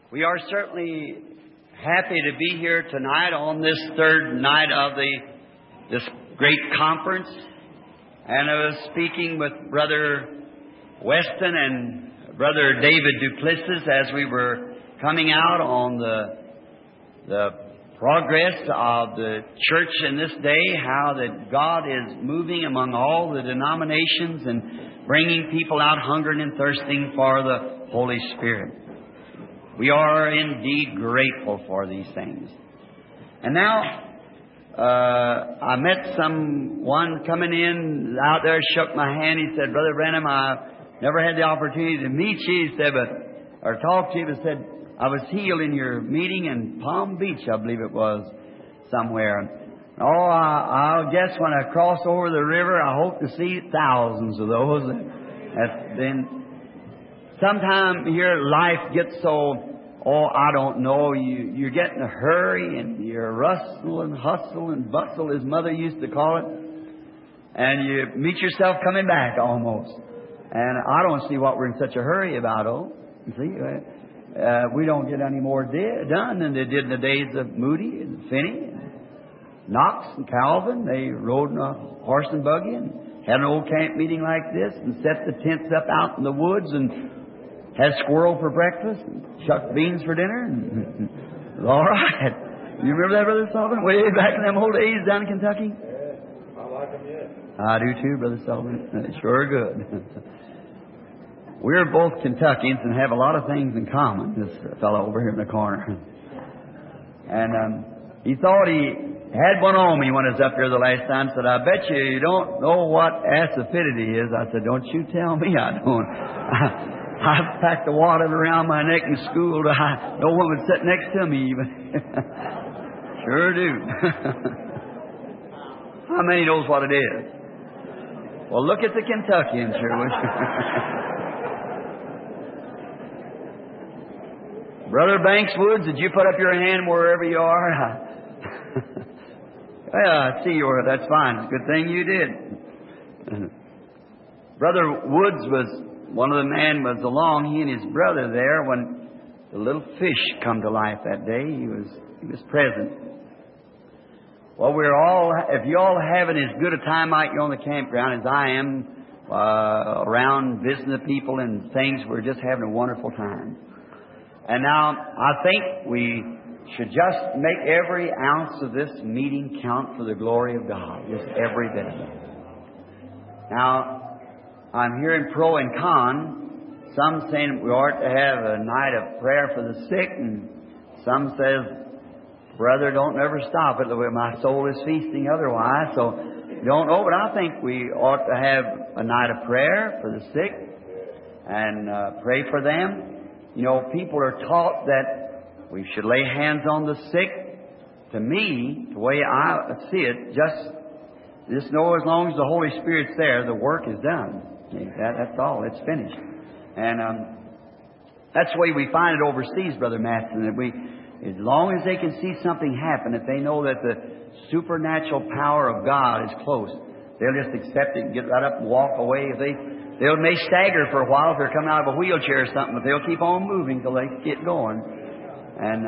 We are certainly happy to be here tonight on this third night of this great conference. And I was speaking with Brother Weston and Brother David Duplessis as we were coming out on the progress of the church in this day, how that God is moving among all the denominations and bringing people out hungering and thirsting for the Holy Spirit. We are indeed grateful for these things. And now, I met someone coming in out there, shook my hand. He said, "Brother Branham, I never had the opportunity to meet you," he said, or talk to you, but said, "I was healed in your meeting in Palm Beach," I believe it was, somewhere. Oh, I'll guess when I cross over the river, I hope to see thousands of those. Sometime here life gets so, I don't know, you get in a hurry and you're rustle and hustle and bustle, as Mother used to call it, and you meet yourself coming back almost. And I don't see what we're in such a hurry about, You see, we don't get any more done than they did in the days of Moody and Finney and Knox and Calvin. They rode in a horse and buggy and had an old camp meeting like this and set the tents up out in the woods and had squirrel for breakfast and shucked beans for dinner. And all right. You remember that, Brother Sullivan? Way back in them old days down in Kentucky? Yeah, I like them yet. I do too, Brother Sullivan. They're sure good. We're both Kentuckians and have a lot of things in common, this fellow over here in the corner. And he thought he had one on me when I was up there the last time. Said, "I bet you don't know what acidity is." I said, "Don't you tell me I don't." I've packed the water around my neck in school. No one would sit next to me even. Sure do. How many knows what it is? Well, look at the Kentuckians, sure. Brother Banks Woods, did you put up your hand wherever you are? Well, I see you. That's fine. It's a good thing you did. Brother Woods one of the men was along, he and his brother there, when the little fish come to life that day. He was present. Well, if you all having as good a time out here on the campground as I am, around visiting the people and things, we're just having a wonderful time. And now, I think we should just make every ounce of this meeting count for the glory of God. Just every bit of it. Now, I'm hearing pro and con. Some saying we ought to have a night of prayer for the sick, and some says, "Brother, don't never stop it. My soul is feasting otherwise." So, don't know, but I think we ought to have a night of prayer for the sick and pray for them. You know, people are taught that we should lay hands on the sick. To me, the way I see it, just know as long as the Holy Spirit's there, the work is done. That's all. It's finished. And that's the way we find it overseas, Brother Matson, that as long as they can see something happen, if they know that the supernatural power of God is close, they'll just accept it and get right up and walk away. They may stagger for a while if they're coming out of a wheelchair or something, but they'll keep on moving till they get going. And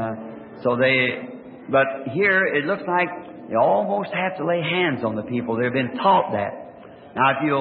but here it looks like you almost have to lay hands on the people. They've been taught that.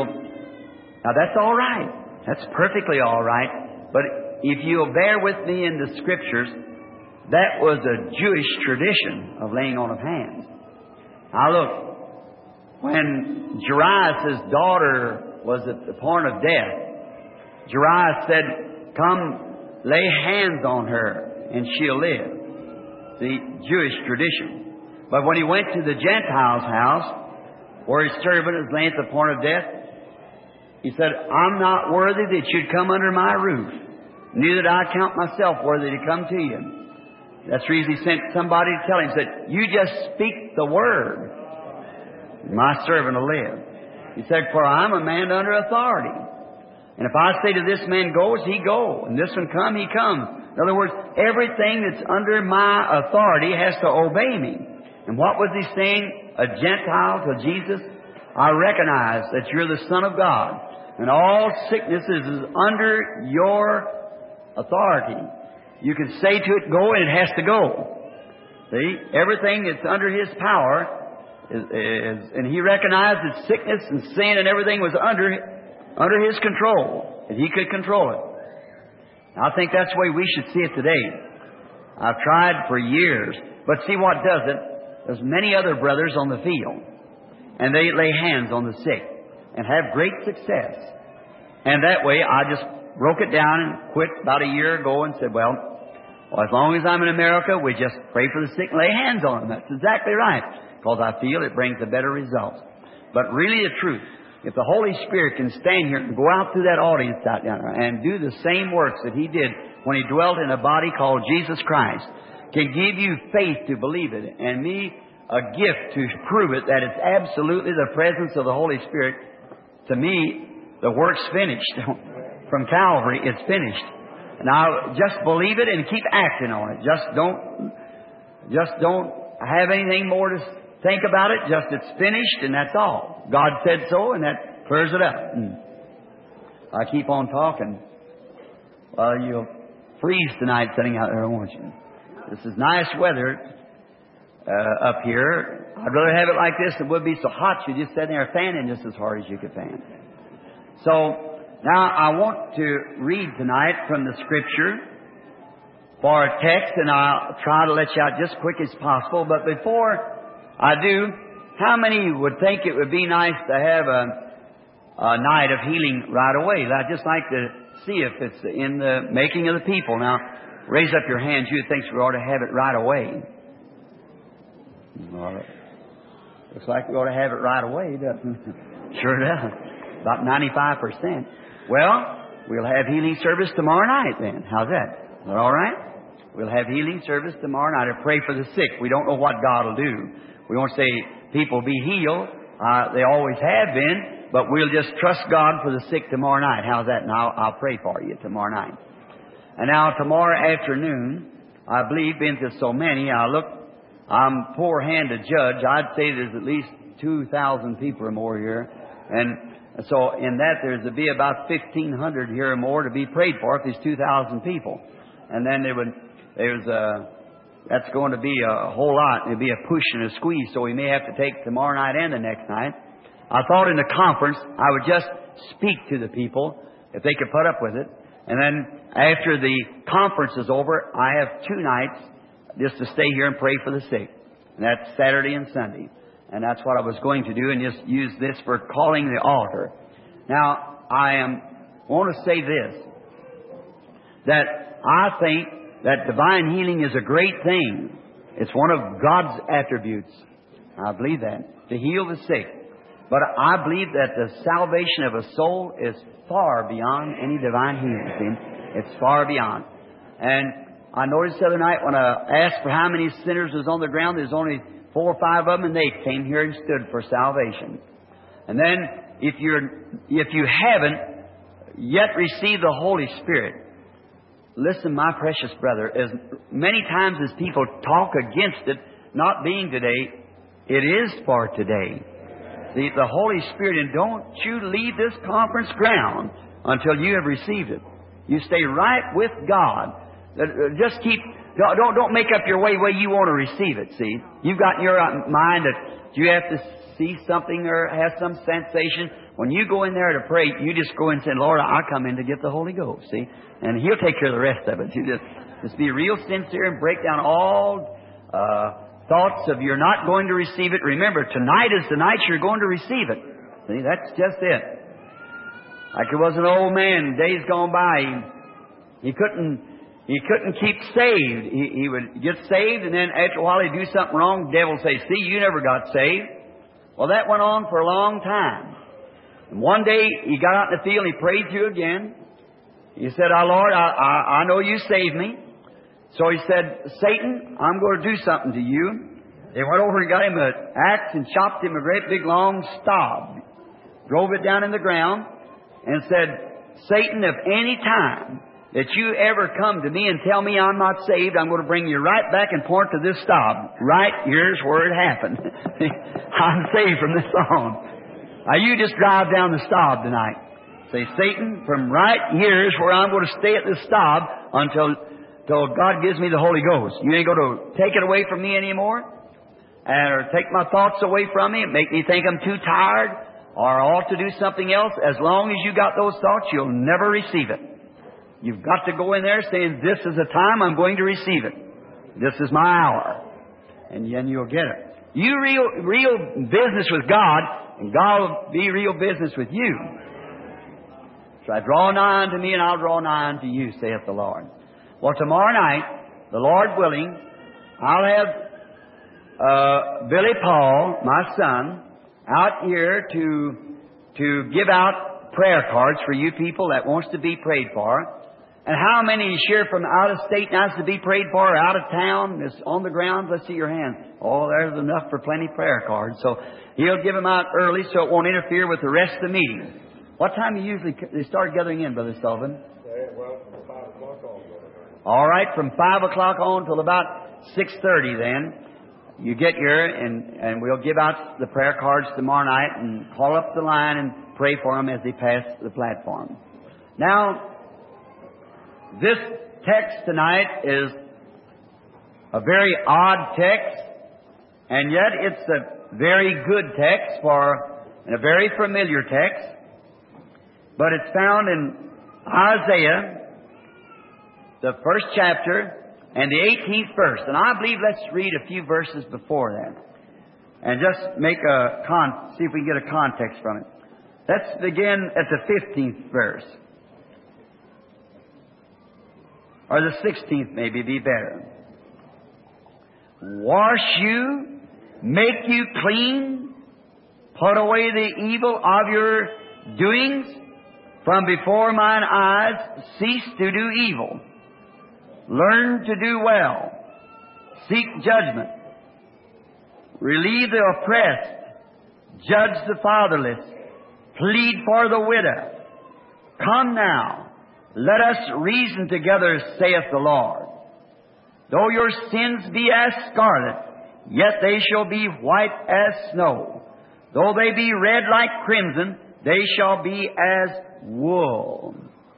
Now that's all right. That's perfectly all right. But if you'll bear with me in the Scriptures, that was a Jewish tradition of laying on of hands. Now look, when Jairus' daughter was at the point of death, Jairus said, "Come, lay hands on her, and she'll live." The Jewish tradition. But when he went to the Gentile's house, where his servant was laying at the point of death, he said, "I'm not worthy that you'd come under my roof. Neither do I count myself worthy to come to you." That's the reason he sent somebody to tell him. He said, "You just speak the word. My servant will live." He said, "For I'm a man under authority. And if I say to this man, goes, he goes. And this one come, he comes." In other words, everything that's under my authority has to obey me. And what was he saying? A Gentile to Jesus? "I recognize that you're the Son of God, and all sickness is under your authority. You can say to it, go, and it has to go. See? Everything that's under His power and He recognized that sickness and sin and everything was under His control, and He could control it. I think that's the way we should see it today. I've tried for years, but see what does it? There's many other brothers on the field, and they lay hands on the sick and have great success. And that way, I just broke it down and quit about a year ago and said, well, as long as I'm in America, we just pray for the sick and lay hands on them. That's exactly right, because I feel it brings a better result. But really the truth, if the Holy Spirit can stand here and go out through that audience out there and do the same works that He did when He dwelt in a body called Jesus Christ, can give you faith to believe it, and me a gift to prove it, that it's absolutely the presence of the Holy Spirit, to me, the work's finished. From Calvary, it's finished. Now, just believe it and keep acting on it. Just don't have anything more to think about it. Just it's finished, and that's all. God said so, and that clears it up. I keep on talking. Well, you'll freeze tonight sitting out there, won't you? This is nice weather up here. I'd rather have it like this. It would be so hot you just sit there fanning just as hard as you could fan. So now I want to read tonight from the Scripture for a text, and I'll try to let you out just quick as possible. But before I do, how many would think it would be nice to have a night of healing right away? I'd just like to see if it's in the making of the people. Now, raise up your hands. You think we ought to have it right away. All right. Looks like we ought to have it right away, doesn't it? Sure does. About 95%. Well, we'll have healing service tomorrow night then. How's that? Is that all right? We'll have healing service tomorrow night and pray for the sick. We don't know what God will do. We won't say people be healed. They always have been, but we'll just trust God for the sick tomorrow night. How's that? And I'll pray for you tomorrow night. And now tomorrow afternoon, I believe, being to so many, I'm poor hand to judge. I'd say there's at least 2,000 people or more here. And so in that there's to be about 1,500 here or more to be prayed for if there's 2,000 people. And then that's going to be a whole lot. It'll be a push and a squeeze, so we may have to take tomorrow night and the next night. I thought in the conference I would just speak to the people if they could put up with it. And then after the conference is over, I have 2 nights just to stay here and pray for the sick. And that's Saturday and Sunday. And that's what I was going to do, and just use this for calling the altar. Now, want to say this, that I think that divine healing is a great thing. It's one of God's attributes. I believe that, to heal the sick. But I believe that the salvation of a soul is far beyond any divine healing. It's far beyond. And I noticed the other night when I asked for how many sinners was on the ground, there's only 4 or 5 of them, and they came here and stood for salvation. And then, if you haven't yet received the Holy Spirit, listen, my precious brother, as many times as people talk against it not being today, it is for today. See, the Holy Spirit, and don't you leave this conference ground until you have received it. You stay right with God. Just keep. Don't make up your way you want to receive it, see. You've got in your mind that you have to see something or have some sensation. When you go in there to pray, you just go and say, Lord, I come in to get the Holy Ghost, see. And He'll take care of the rest of it. You just be real sincere and break down all thoughts of you're not going to receive it. Remember, tonight is the night you're going to receive it. See, that's just it. Like there was an old man, days gone by, he couldn't keep saved. He would get saved, and then after a while he'd do something wrong. The devil would say, see, you never got saved. Well, that went on for a long time. And one day he got out in the field and he prayed through again. He said, Lord, I know you saved me. So he said, Satan, I'm going to do something to you. They went over and got him an axe and chopped him a great big long stub. Drove it down in the ground and said, Satan, if any time that you ever come to me and tell me I'm not saved, I'm going to bring you right back and point to this stub. Right here's where it happened. I'm saved from this on. Now you just drive down the stub tonight. Say, Satan, from right here's where I'm going to stay at this stub until till God gives me the Holy Ghost. You ain't going to take it away from me anymore, or take my thoughts away from me and make me think I'm too tired or ought to do something else. As long as you got those thoughts, you'll never receive it. You've got to go in there saying, this is the time I'm going to receive it. This is my hour. And then you'll get it. You real business with God, and God will be real business with you. So I draw nigh unto me, and I'll draw nigh unto you, saith the Lord. Well, tomorrow night, the Lord willing, I'll have Billy Paul, my son, out here to give out prayer cards for you people that wants to be prayed for. And how many is here from out of state has to be prayed for, or out of town, is on the ground? Let's see your hand. Oh, there's enough for plenty of prayer cards. So he'll give them out early so it won't interfere with the rest of the meeting. What time do you usually they start gathering in, Brother Sullivan? Well, from 5 o'clock on. All right, from 5 o'clock on till about 6:30 then. You get here, and we'll give out the prayer cards tomorrow night and call up the line and pray for them as they pass the platform. Now, this text tonight is a very odd text, and yet it's a very good text and a very familiar text. But it's found in Isaiah, the 1st chapter, and the 18th verse. And I believe let's read a few verses before that. And just make see if we can get a context from it. Let's begin at the 15th verse. Or the 16th maybe be better. Wash you, make you clean, put away the evil of your doings from before mine eyes, cease to do evil. Learn to do well. Seek judgment. Relieve the oppressed. Judge the fatherless. Plead for the widow. Come now, let us reason together, saith the Lord. Though your sins be as scarlet, yet they shall be white as snow. Though they be red like crimson, they shall be as wool.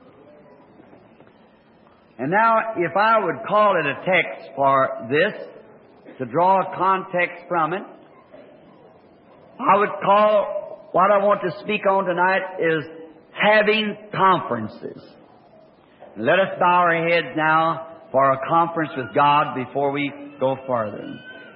And now, if I would call it a text for this, to draw a context from it, I would call what I want to speak on tonight is having conferences. Let us bow our heads now for a conference with God before we go further.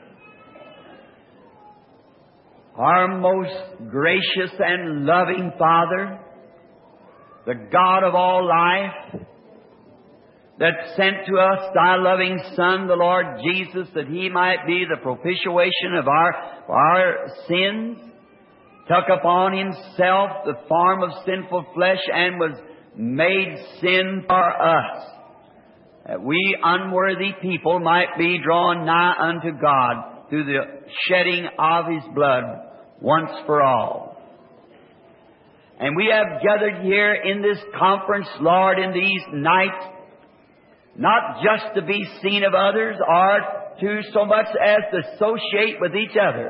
Our most gracious and loving Father, the God of all life, that sent to us Thy loving Son, the Lord Jesus, that He might be the propitiation of our sins, took upon Himself the form of sinful flesh and was made sin for us, that we unworthy people might be drawn nigh unto God through the shedding of His blood once for all. And we have gathered here in this conference, Lord, in these nights, not just to be seen of others or to so much as to associate with each other.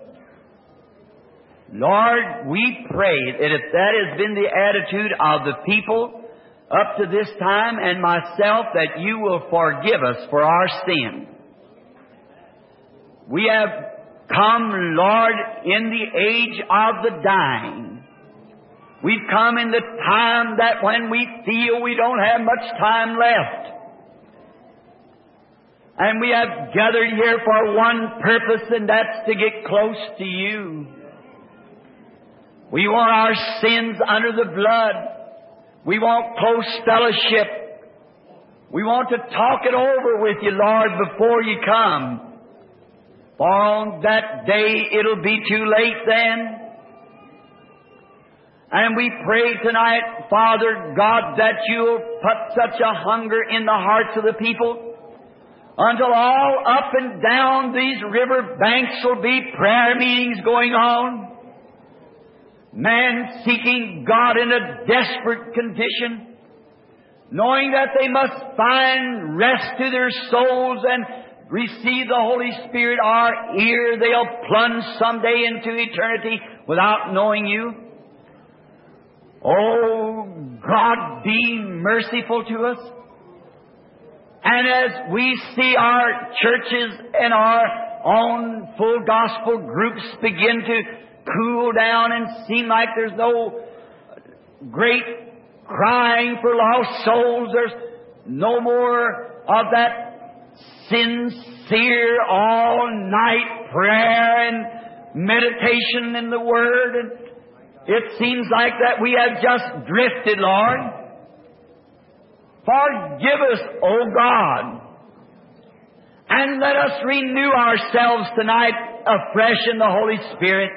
Lord, we pray that if that has been the attitude of the people up to this time and myself, that You will forgive us for our sin. We have come, Lord, in the age of the dying. We've come in the time that when we feel we don't have much time left. And we have gathered here for one purpose, and that's to get close to You. We want our sins under the blood. We want close fellowship. We want to talk it over with You, Lord, before You come. For on that day it'll be too late then. And we pray tonight, Father God, that You'll put such a hunger in the hearts of the people until all up and down these river banks will be prayer meetings going on. Man seeking God in a desperate condition, knowing that they must find rest to their souls and receive the Holy Spirit, or ere they'll plunge someday into eternity without knowing You. Oh, God, be merciful to us And as we see our churches and our own full gospel groups begin to cool down and seem like there's no great crying for lost souls, there's no more of that sincere all-night prayer and meditation in the Word. And it seems like that we have just drifted, Lord. Forgive us, O God, and let us renew ourselves tonight afresh in the Holy Spirit.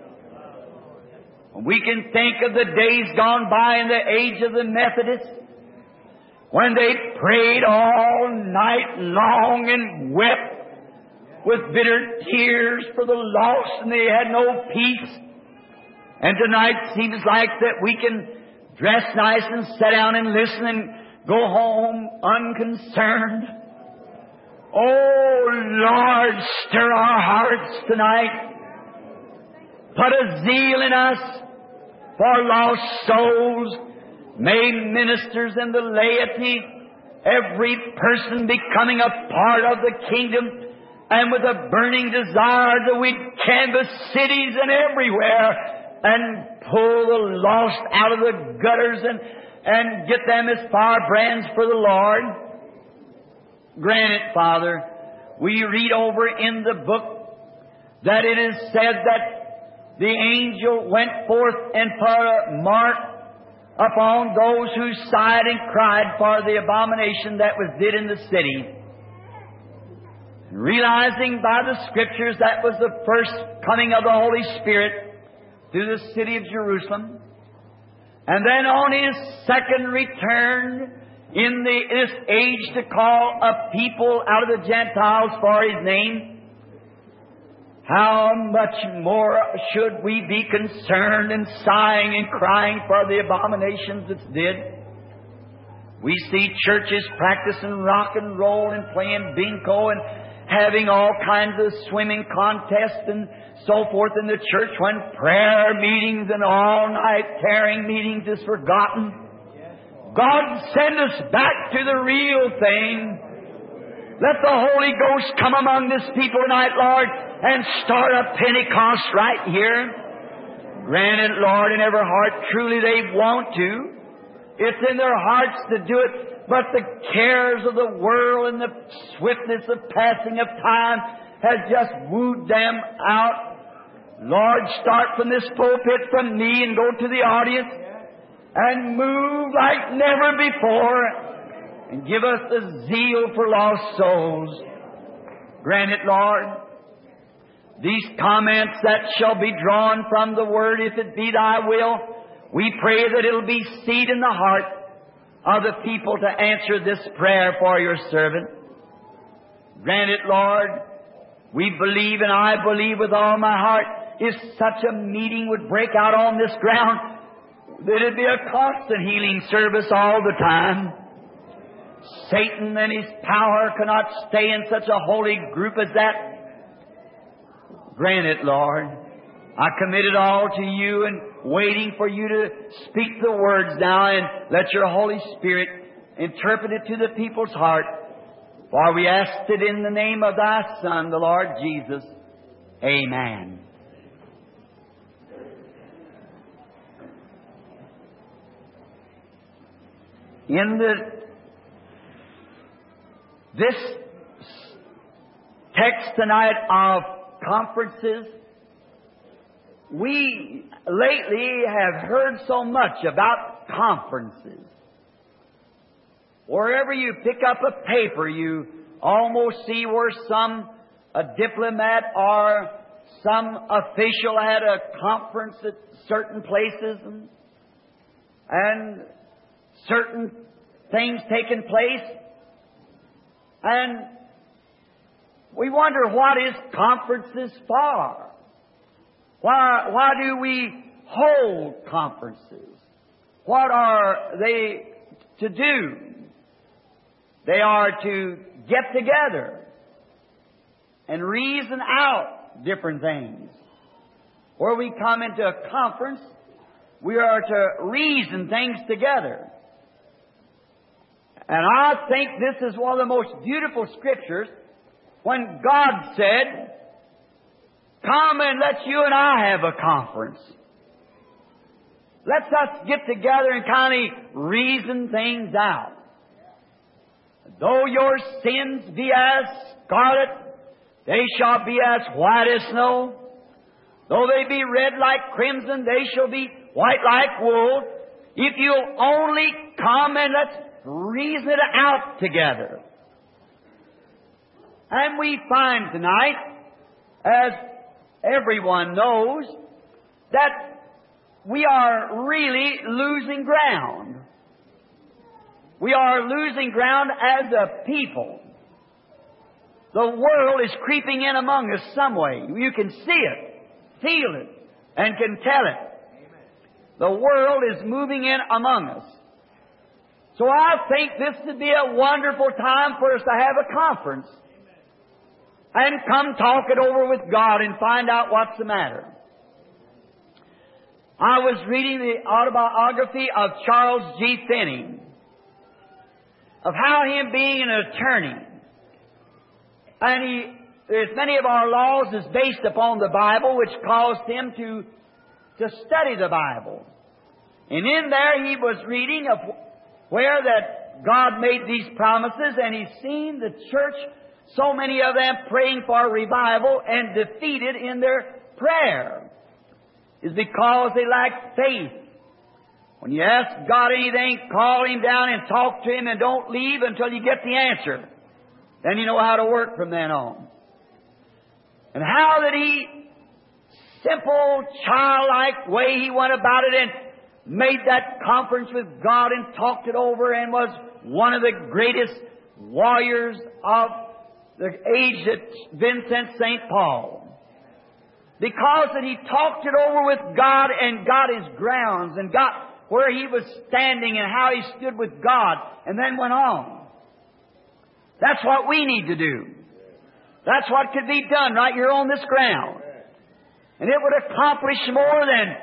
We can think of the days gone by in the age of the Methodists, when they prayed all night long and wept with bitter tears for the lost, and they had no peace. And tonight seems like that we can dress nice and sit down and listen and go home unconcerned. Oh, Lord, stir our hearts tonight. Put a zeal in us for lost souls. May ministers and the laity, every person becoming a part of the kingdom, and with a burning desire that we'd canvass cities and everywhere and pull the lost out of the gutters and get them as firebrands for the Lord. Grant it, Father. We read over in the book that it is said that the angel went forth and put a mark upon those who sighed and cried for the abomination that was did in the city. Realizing by the Scriptures that was the first coming of the Holy Spirit to the city of Jerusalem. And then on His second return in this age to call a people out of the Gentiles for His name, how much more should we be concerned and sighing and crying for the abominations that's did? We see churches practicing rock and roll and playing bingo and having all kinds of swimming contests and so forth in the church, when prayer meetings and all-night tearing meetings is forgotten. God, send us back to the real thing. Let the Holy Ghost come among this people tonight, Lord, and start a Pentecost right here. Grant it, Lord, in every heart. Truly they want to. It's in their hearts to do it, but the cares of the world and the swiftness of passing of time has just wooed them out. Lord, start from this pulpit, from me, and go to the audience, and move like never before, and give us the zeal for lost souls. Grant it, Lord. These comments that shall be drawn from the Word, if it be Thy will, we pray that it'll be seed in the heart of the people to answer this prayer for Your servant. Grant it, Lord. We believe, and I believe with all my heart, if such a meeting would break out on this ground, that it'd be a constant healing service all the time. Satan and his power cannot stay in such a holy group as that. Grant it, Lord. I commit it all to You and waiting for You to speak the words now, and let Your Holy Spirit interpret it to the people's heart. For we ask it in the name of Thy Son, the Lord Jesus. Amen. In this text tonight of conferences, we lately have heard so much about conferences. Wherever you pick up a paper, you almost see where a diplomat or some official had a conference at certain places and certain things taking place. And we wonder, what is conferences for? Why do we hold conferences? What are they to do? They are to get together and reason out different things. Where we come into a conference, we are to reason things together. And I think this is one of the most beautiful scriptures when God said, come and let you and I have a conference. Let's us get together and kind of reason things out. Though your sins be as scarlet, they shall be as white as snow. Though they be red like crimson, they shall be white like wool. If you'll only come and let's reason it out together. And we find tonight, as everyone knows, that we are really losing ground. We are losing ground as a people. The world is creeping in among us some way. You can see it, feel it, and can tell it. The world is moving in among us. So I think this would be a wonderful time for us to have a conference and come talk it over with God and find out what's the matter. I was reading the autobiography of Charles G. Finney, of how him being an attorney, and there's many of our laws is based upon the Bible, which caused him to study the Bible. And in there he was reading of where that God made these promises, and he's seen the church, so many of them praying for revival and defeated in their prayer, is because they lack faith. When you ask God anything, call Him down and talk to Him, and don't leave until you get the answer. Then you know how to work from then on. And how that he, simple, childlike way he went about it and made that conference with God and talked it over and was one of the greatest warriors of the age that's been since St. Paul. Because that he talked it over with God and got his grounds and got where he was standing and how he stood with God and then went on. That's what we need to do. That's what could be done right here on this ground. And it would accomplish more than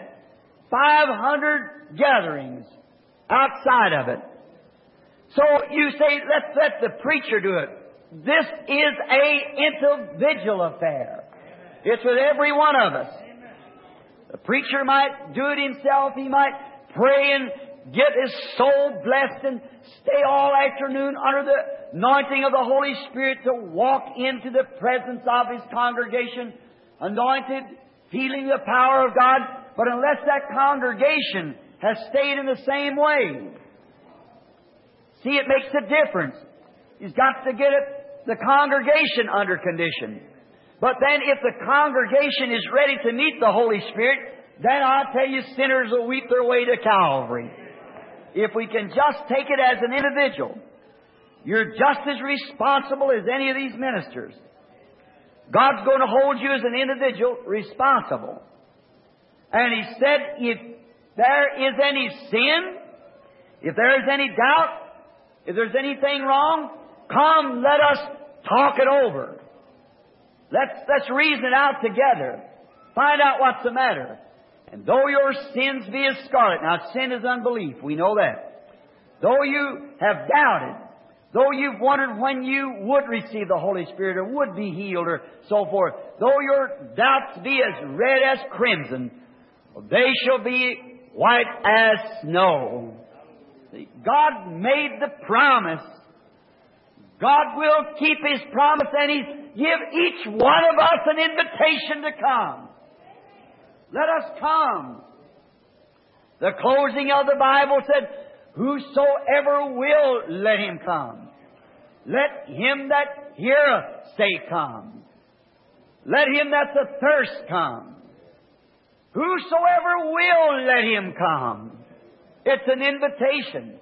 500 gatherings outside of it. So you say, let's let the preacher do it. This is an individual affair. It's with every one of us. The preacher might do it himself. He might pray and get his soul blessed and stay all afternoon under the anointing of the Holy Spirit to walk into the presence of his congregation, anointed, feeling the power of God. But unless that congregation has stayed in the same way, see, it makes a difference. He's got to get the congregation under condition. But then if the congregation is ready to meet the Holy Spirit, then I'll tell you, sinners will weep their way to Calvary. If we can just take it as an individual, you're just as responsible as any of these ministers. God's going to hold you as an individual responsible. And He said, if there is any sin, if there is any doubt, if there's anything wrong, come, let us talk it over. Let's reason it out together. Find out what's the matter. And though your sins be as scarlet, now sin is unbelief, we know that. Though you have doubted, though you've wondered when you would receive the Holy Spirit or would be healed or so forth, though your doubts be as red as crimson, they shall be white as snow. See, God made the promise. God will keep His promise, and He's give each one of us an invitation to come. Let us come. The closing of the Bible said, whosoever will, let him come. Let him that heareth say, come. Let him that's athirst come. Whosoever will, let him come. It's an invitation.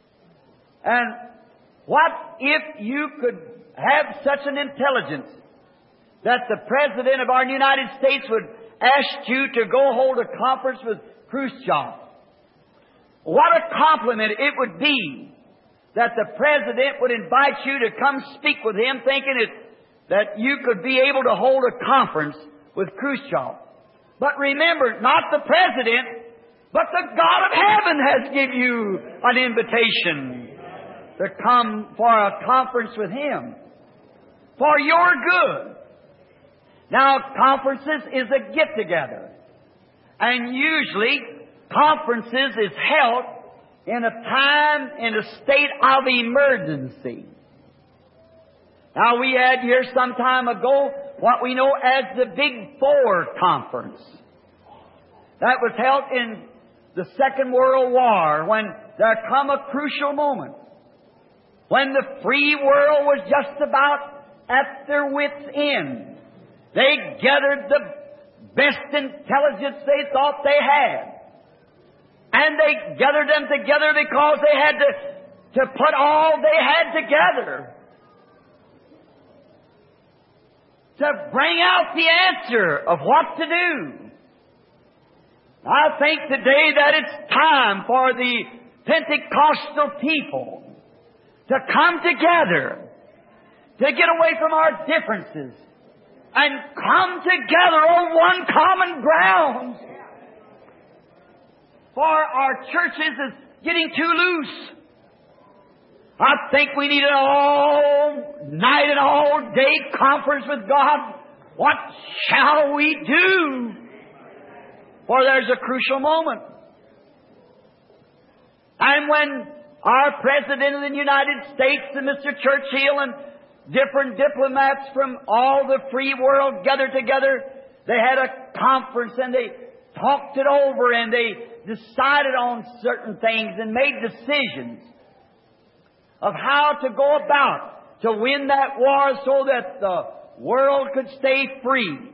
And what if you could have such an intelligence that the President of our United States would ask you to go hold a conference with Khrushchev? What a compliment it would be that the President would invite you to come speak with him, thinking that you could be able to hold a conference with Khrushchev. But remember, not the President, but the God of heaven has given you an invitation. to come for a conference with Him for your good. Now, conferences is a get-together. And usually, conferences is held in a time, in a state of emergency. Now, we had here some time ago what we know as the Big Four Conference. That was held in the Second World War, when there come a crucial moment, when the free world was just about at their wits' end. They gathered the best intelligence they thought they had. And they gathered them together because they had to put all they had together to bring out the answer of what to do. I think today that it's time for the Pentecostal people to come together, to get away from our differences, and come together on one common ground. For our churches is getting too loose. I think we need an all-night and all-day conference with God. What shall we do? For there's a crucial moment. And when our President of the United States and Mr. Churchill and different diplomats from all the free world gathered together, they had a conference and they talked it over and they decided on certain things and made decisions of how to go about to win that war so that the world could stay free.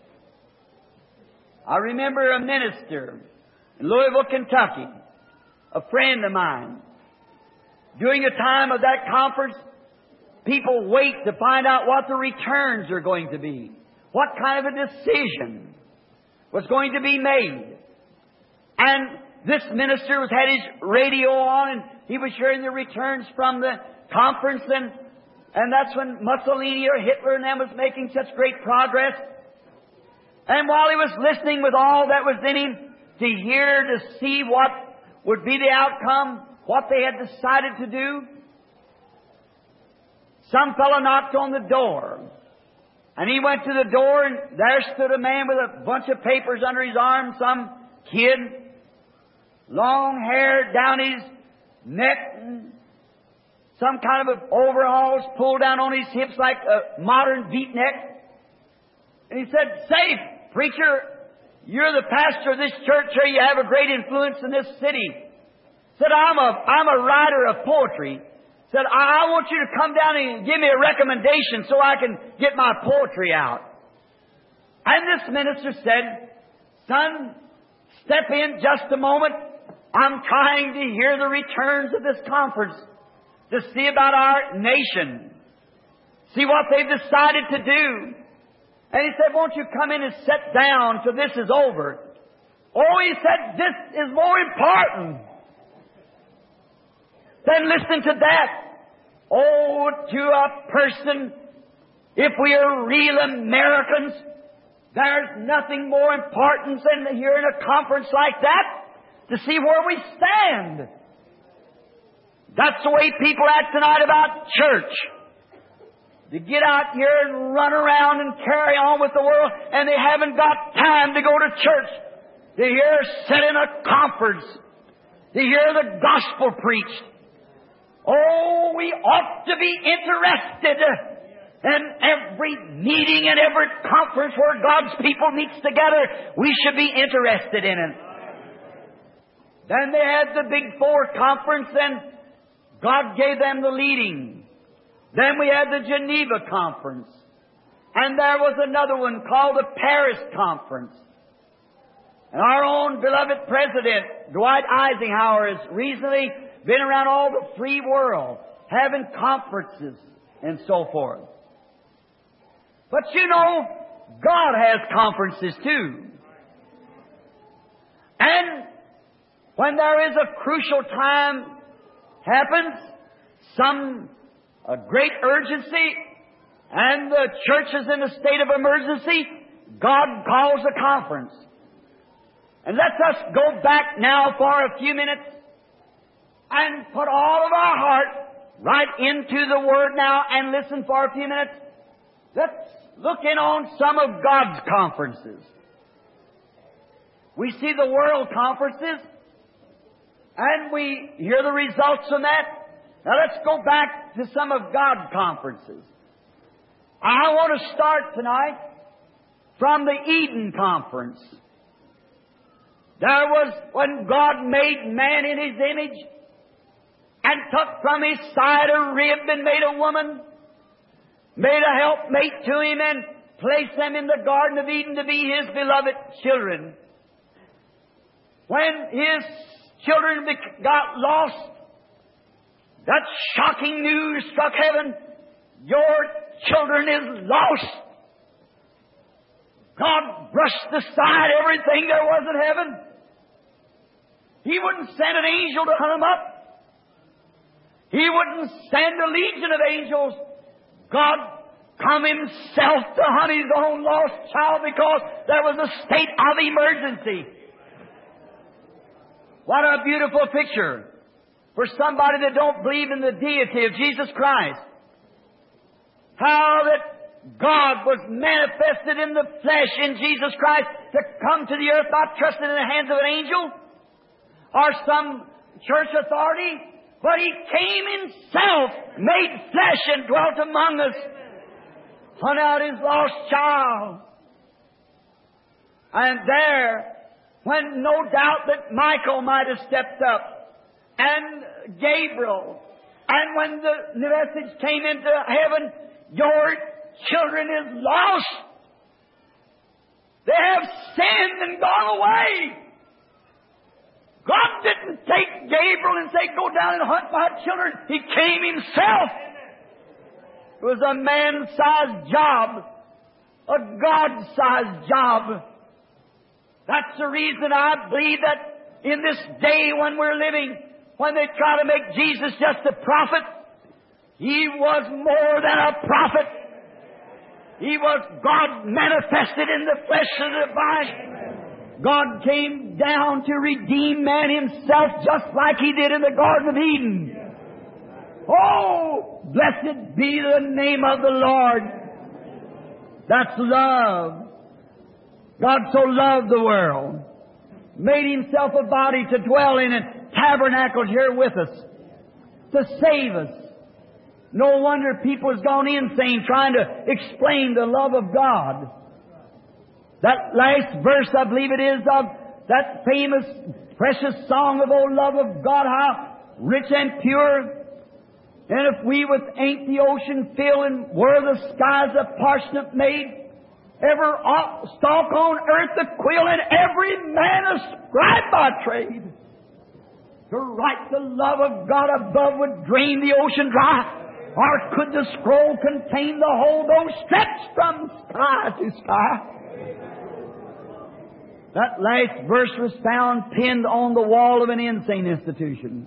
I remember a minister in Louisville, Kentucky, a friend of mine. During the time of that conference, people wait to find out what the returns are going to be. What kind of a decision was going to be made. And this minister had his radio on and he was hearing the returns from the conference, and that's when Mussolini or Hitler and them was making such great progress. And while he was listening with all that was in him to hear, to see what would be the outcome, what they had decided to do, some fellow knocked on the door. And he went to the door, and there stood a man with a bunch of papers under his arm, some kid, long hair down his neck, and some kind of overalls pulled down on his hips like a modern beatnik. And he said, "Say, preacher, you're the pastor of this church here. You have a great influence in this city." Said, I'm a writer of poetry. Said, I want you to come down and give me a recommendation so I can get my poetry out. And this minister said, "Son, step in just a moment. I'm trying to hear the returns of this conference to see about our nation. See what they've decided to do." And he said, "Won't you come in and sit down till this is over?" Oh, he said, "This is more important. Then listen to that." Oh, to a person, if we are real Americans, there's nothing more important than hearing a conference like that to see where we stand. That's the way people act tonight about church. They get out here and run around and carry on with the world, and they haven't got time to go to church. They hear sit in a conference. They hear the gospel preached. Oh, we ought to be interested in every meeting and every conference where God's people meets together. We should be interested in it. Then they had the Big Four Conference, and God gave them the leading. Then we had the Geneva Conference. And there was another one called the Paris Conference. And our own beloved President, Dwight Eisenhower, has recently been around all the free world, having conferences and so forth. But you know, God has conferences too. And when there is a crucial time happens, a great urgency, and the church is in a state of emergency, God calls a conference. And let's us go back now for a few minutes and put all of our heart right into the Word now and listen for a few minutes. Let's look in on some of God's conferences. We see the world conferences, and we hear the results from that. Now let's go back to some of God's conferences. I want to start tonight from the Eden Conference. There was when God made man in His image and took from his side a rib and made a woman, made a helpmate to him and placed them in the Garden of Eden to be His beloved children. When His children got lost, that shocking news struck heaven. Your children is lost. God brushed aside everything there was in heaven. He wouldn't send an angel to hunt them up. He wouldn't send a legion of angels. God come Himself to hunt His own lost child because there was a state of emergency. What a beautiful picture for somebody that don't believe in the deity of Jesus Christ. How that God was manifested in the flesh in Jesus Christ to come to the earth, not trusting in the hands of an angel or some church authority, but He came Himself, made flesh, and dwelt among us, hunt out His lost child. And there, when no doubt that Michael might have stepped up, and Gabriel, and when the message came into heaven, your children is lost. They have sinned and gone away. God didn't take Gabriel and say, go down and hunt my children. He came Himself. It was a man-sized job, a God-sized job. That's the reason I believe that in this day when we're living, when they try to make Jesus just a prophet, He was more than a prophet. He was God manifested in the flesh of the divine. God came down to redeem man Himself just like He did in the Garden of Eden. Oh, blessed be the name of the Lord. That's love. God so loved the world, made Himself a body to dwell in and tabernacled here with us to save us. No wonder people has gone insane trying to explain the love of God. That last verse, I believe it is, of that famous, precious song of, "O love of God, how rich and pure. And if we with ink the ocean fill, and were the skies a parsnip made, ever stalk on earth the quill, and every man a scribe by trade. To write the love of God above would drain the ocean dry. Or could the scroll contain the whole, though stretched from sky to sky?" That last verse was found pinned on the wall of an insane institution.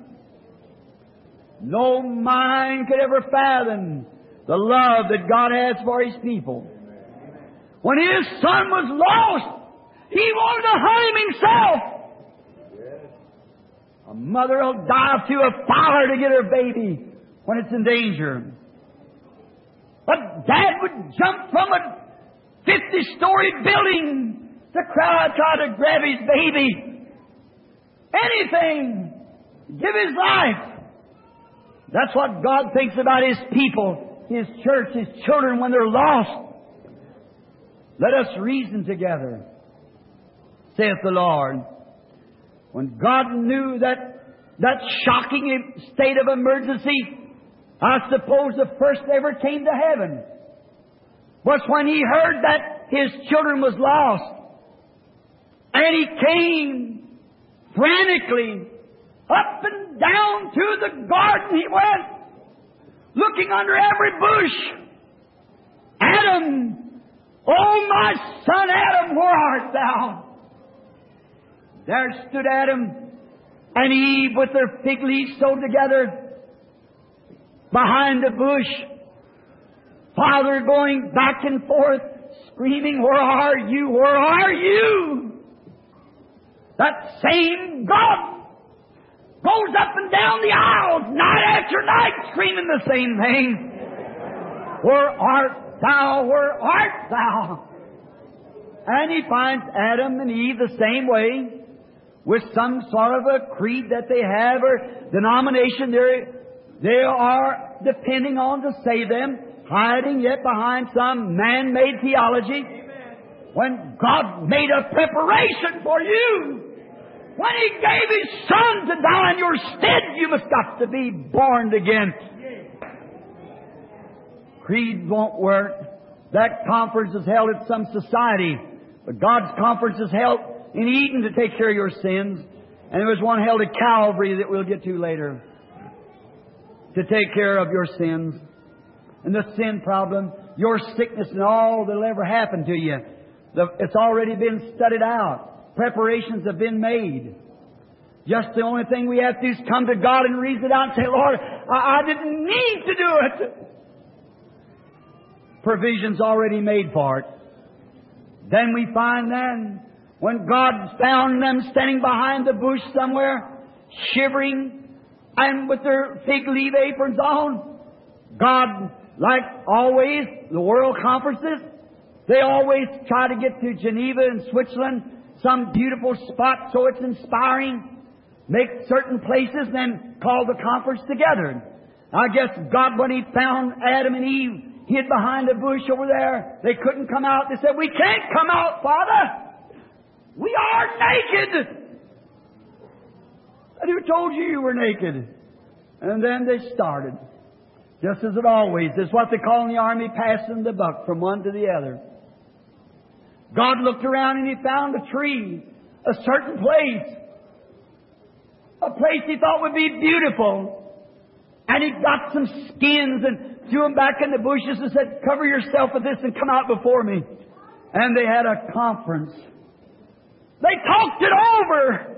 No mind could ever fathom the love that God has for His people. When His Son was lost, He wanted to hunt Him Himself. A mother will dive through a fire to get her baby when it's in danger. But Dad would jump from a 50-story building to try to grab his baby. Anything. Give His life. That's what God thinks about His people, His church, His children when they're lost. Let us reason together, saith the Lord. When God knew that shocking state of emergency, I suppose the first they ever came to heaven was when He heard that His children was lost. And He came frantically up and down to the garden. He went, looking under every bush. "Adam, oh my son Adam, where art thou?" There stood Adam and Eve with their fig leaves sewed together behind the bush. Father going back and forth, screaming, "Where are you? Where are you?" That same God goes up and down the aisles night after night screaming the same thing. Where art thou? Where art thou? And he finds Adam and Eve the same way, with some sort of a creed that they have or denomination they are depending on to save them, hiding yet behind some man-made theology. When God made a preparation for you, when He gave His Son to die in your stead, you must got to be born again. Creed won't work. That conference is held at some society. But God's conference is held in Eden to take care of your sins. And there was one held at Calvary that we'll get to later, to take care of your sins. And the sin problem, your sickness and all that'll ever happen to you, it's already been studied out. Preparations have been made. Just the only thing we have to do is come to God and reason it out and say, Lord, I didn't need to do it. Provision's already made for it. Then we find then, when God found them standing behind the bush somewhere, shivering, and with their fig leaf aprons on, God, like always, the world conferences, they always try to get to Geneva in Switzerland, some beautiful spot so it's inspiring, make certain places, then call the conference together. I guess God, when He found Adam and Eve hid behind a bush over there, they couldn't come out. They said, we can't come out, Father. We are naked. And who told you were naked? And then they started. Just as it always is, what they call in the army passing the buck from one to the other. God looked around and He found a tree, a certain place. A place He thought would be beautiful. And He got some skins and threw them back in the bushes and said, cover yourself with this and come out before me. And they had a conference. They talked it over.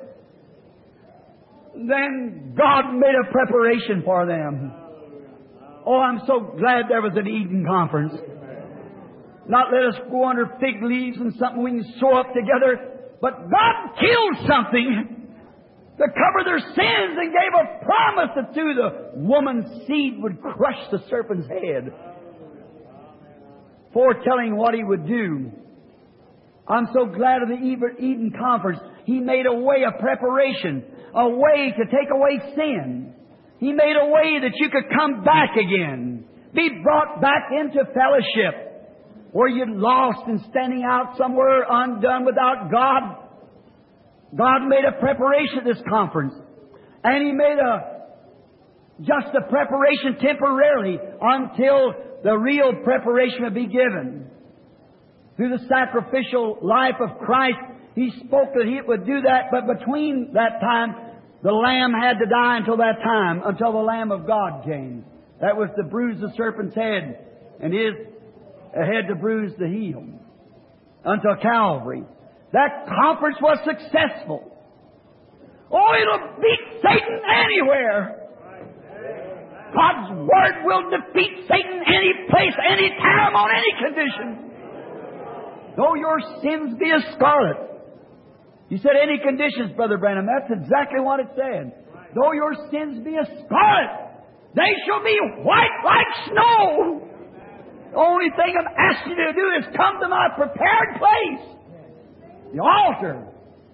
Then God made a preparation for them. Oh, I'm so glad there was an Eden conference. Not let us go under fig leaves and something we can sew up together, but God killed something to cover their sins and gave a promise that through the woman's seed would crush the serpent's head, foretelling what He would do. I'm so glad of the Eden conference. He made a way of preparation, a way to take away sin. He made a way that you could come back again, be brought back into fellowship, where you'd lost and standing out somewhere undone without God. God made a preparation at this conference. And He made just a preparation temporarily until the real preparation would be given. Through the sacrificial life of Christ, He spoke that He would do that, but between that time, the Lamb had to die until that time, until the Lamb of God came. That was to bruise the serpent's head, and His head to bruise the heel, until Calvary. That conference was successful. Oh, it'll beat Satan anywhere. God's Word will defeat Satan any place, any time, on any condition. Though your sins be as scarlet. You said any conditions, Brother Branham. That's exactly what it said. Though your sins be as scarlet, they shall be white like snow. The only thing I'm asking you to do is come to my prepared place. The altar.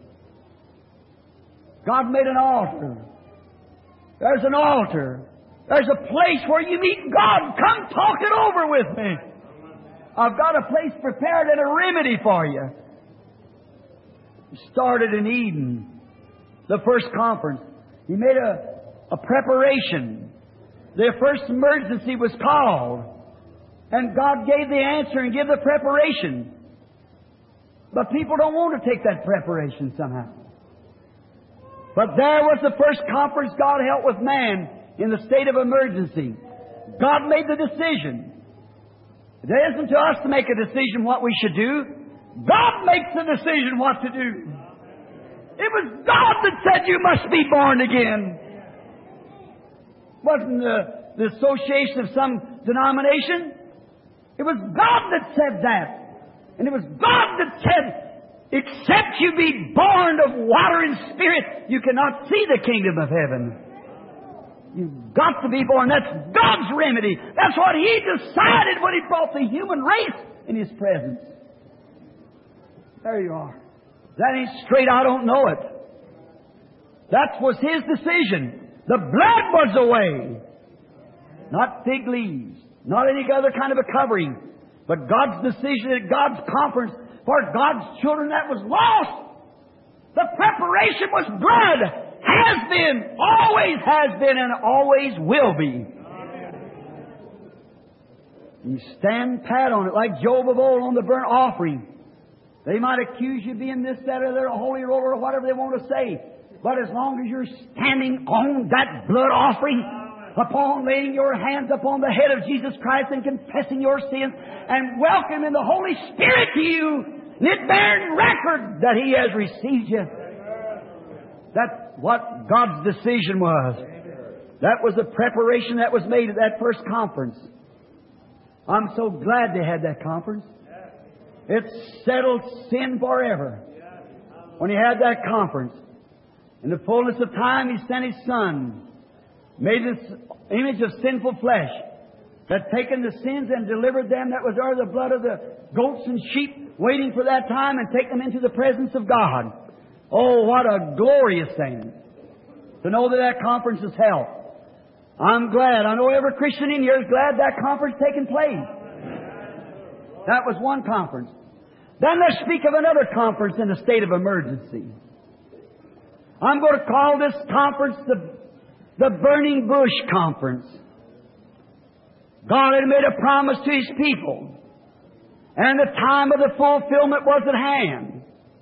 God made an altar. There's an altar. There's a place where you meet God. Come talk it over with me. I've got a place prepared and a remedy for you. It started in Eden, the first conference. He made a preparation. The first emergency was called. And God gave the answer and gave the preparation. But people don't want to take that preparation somehow. But there was the first conference God held with man in the state of emergency. God made the decision. It isn't to us to make a decision what we should do. God makes the decision what to do. It was God that said you must be born again. It wasn't the association of some denomination. It was God that said that. And it was God that said, Except you be born of water and Spirit, you cannot see the kingdom of heaven. You've got to be born. That's God's remedy. That's what He decided when He brought the human race in His presence. There you are. That ain't straight, I don't know it. That was His decision. The blood was the way. Not fig leaves. Not any other kind of a covering. But God's decision at God's conference for God's children that was lost. The preparation was blood. Has been, always has been, and always will be. You stand pat on it like Job of old on the burnt offering. They might accuse you of being this, that, or the holy roller, or whatever they want to say. But as long as you're standing on that blood offering, upon laying your hands upon the head of Jesus Christ and confessing your sins and welcoming the Holy Spirit to you, and it bearing record that He has received you. That's what God's decision was. That was the preparation that was made at that first conference. I'm so glad they had that conference. It settled sin forever. When He had that conference, in the fullness of time, He sent His Son, made this image of sinful flesh, that taken the sins and delivered them that was under the blood of the goats and sheep, waiting for that time, and take them into the presence of God. Oh, what a glorious thing to know that that conference is held. I'm glad. I know every Christian in here is glad that conference taken place. That was one conference. Then let's speak of another conference in a state of emergency. I'm going to call this conference the Burning Bush Conference. God had made a promise to His people, and the time of the fulfillment was at hand.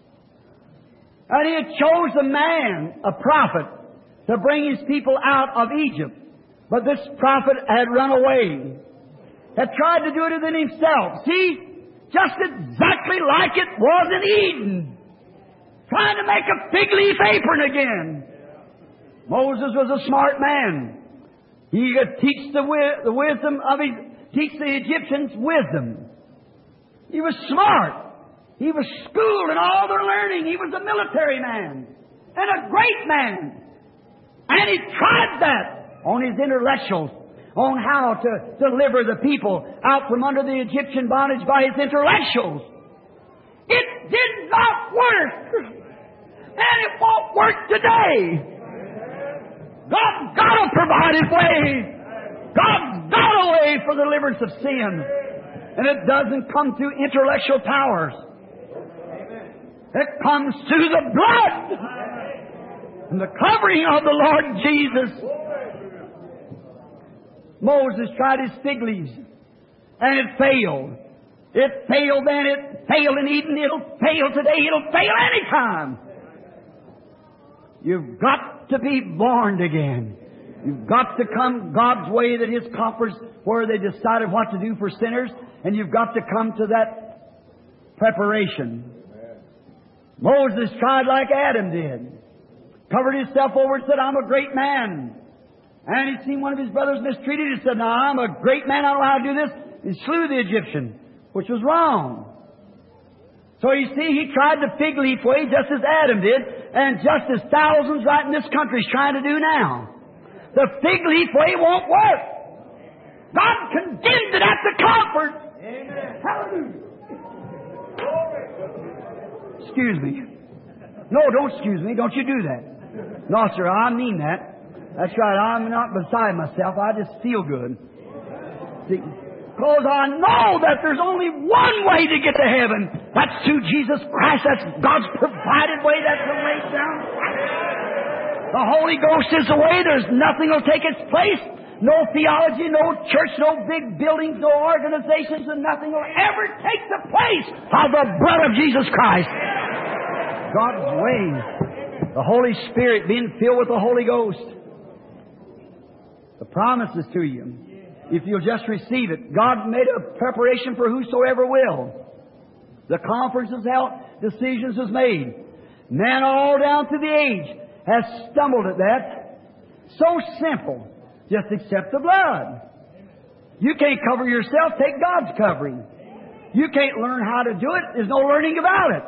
And He had chose a man, a prophet, to bring His people out of Egypt. But this prophet had run away, had tried to do it within himself. See? Just exactly like it was in Eden. Trying to make a fig leaf apron again. Moses was a smart man. He could teach the wisdom of teach the Egyptians wisdom. He was smart. He was schooled in all their learning. He was a military man and a great man. And he tried that on his intellectuals, on how to deliver the people out from under the Egyptian bondage by his intellectuals. It did not work. And it won't work today. God's got to provide His way. God's got a way for the deliverance of sin. And it doesn't come through intellectual powers. It comes through the blood and the covering of the Lord Jesus. Moses tried his fig leaves, and it failed. It failed then, it failed in Eden, it'll fail today, it'll fail any time. You've got to be born again. You've got to come God's way, that His conference where they decided what to do for sinners, and you've got to come to that preparation. Moses tried like Adam did. Covered himself over and said, I'm a great man. And he'd seen one of his brothers mistreated. He said, now I'm a great man, I don't know how to do this. He slew the Egyptian, which was wrong. So you see, he tried the fig leaf way just as Adam did, and just as thousands right in this country is trying to do now. The fig leaf way won't work. God condemned it at the conference. Amen. Hallelujah. Excuse me. No, don't excuse me. Don't you do that. No, sir, I mean that. That's right. I'm not beside myself. I just feel good. See, because I know that there's only one way to get to heaven. That's through Jesus Christ. That's God's provided way. That's the way down. The Holy Ghost is the way. There's nothing will take its place. No theology, no church, no big buildings, no organizations, and nothing will ever take the place of the blood of Jesus Christ. God's way. The Holy Spirit being filled with the Holy Ghost. The promises to you, if you'll just receive it. God made a preparation for whosoever will. The conference is held, decisions was made. Man all down through the age has stumbled at that. So simple. Just accept the blood. You can't cover yourself, take God's covering. You can't learn how to do it. There's no learning about it.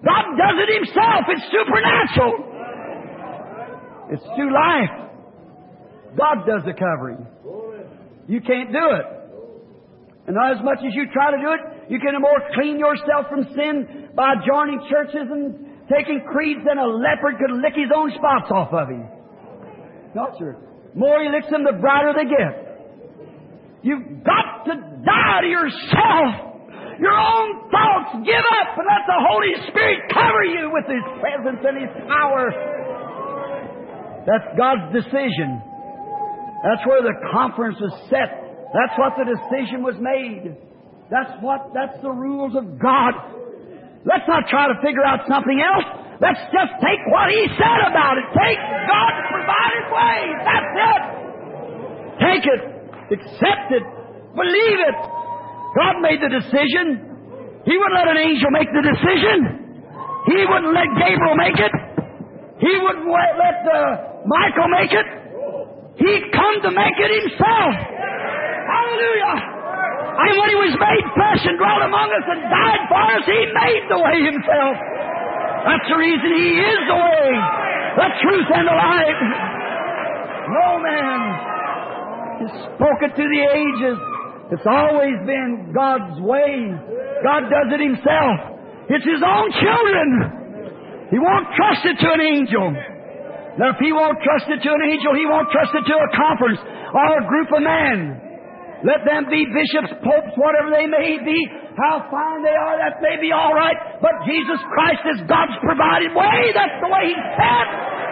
God does it Himself. It's supernatural. It's through life. God does the covering. You can't do it. And not as much as you try to do it, you can more clean yourself from sin by joining churches and taking creeds than a leopard could lick his own spots off of him. No, sir. The more he licks them, the brighter they get. You've got to die to yourself. Your own thoughts. Give up and let the Holy Spirit cover you with His presence and His power. That's God's decision. That's where the conference was set. That's what the decision was made. That's the rules of God. Let's not try to figure out something else. Let's just take what He said about it. Take God's provided way. That's it. Take it. Accept it. Believe it. God made the decision. He wouldn't let an angel make the decision. He wouldn't let Gabriel make it. He wouldn't let Michael make it. He come to make it Himself. Hallelujah. And when He was made flesh and dwelt among us and died for us, He made the way Himself. That's the reason He is the way, the truth, and the life. No man has spoken to the ages. It's always been God's way. God does it Himself. It's His own children. He won't trust it to an angel. Now, if He won't trust it to an angel, He won't trust it to a conference or a group of men. Let them be bishops, popes, whatever they may be, how fine they are, that may be all right. But Jesus Christ is God's provided way. That's the way He said.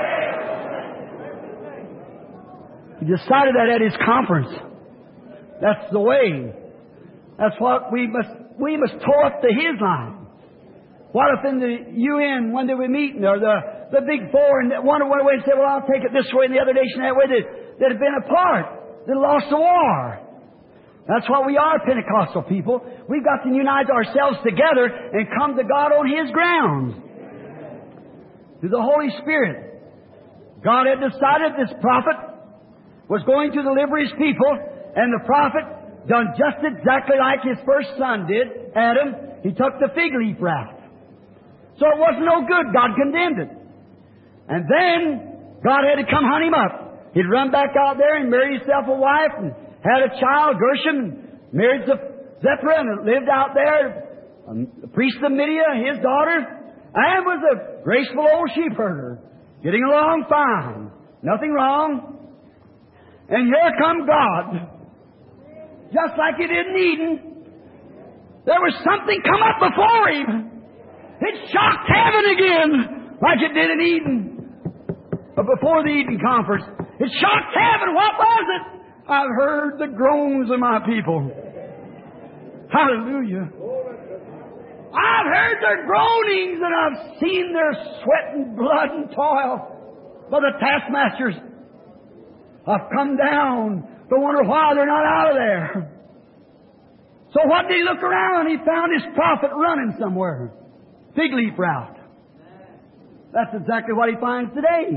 He decided that at His conference. That's the way. That's what we must toe up to His line. What if in the UN, when they were meeting, or the Big Four, and one went away and said, well, I'll take it this way, and the other nation that way, that had been apart, that lost the war. That's what we are, Pentecostal people. We've got to unite ourselves together and come to God on His grounds. Through the Holy Spirit. God had decided this prophet was going to deliver His people, and the prophet done just exactly like his first son did, Adam. He took the fig leaf route. So it wasn't no good. God condemned it. And then God had to come hunt him up. He'd run back out there and marry himself a wife and had a child, Gershom, and married Zipporah, and lived out there. The priest of Midian, his daughter, and was a graceful old sheep herder, getting along fine. Nothing wrong. And here come God. Just like He did in Eden. There was something come up before Him. It shocked heaven again, like it did in Eden. But before the Eden conference, it shocked heaven. What was it? I've heard the groans of my people. Hallelujah. I've heard their groanings and I've seen their sweat and blood and toil. But the taskmasters have come down to wonder why they're not out of there. So what did He look around? He found His prophet running somewhere. Fig leaf route. That's exactly what He finds today.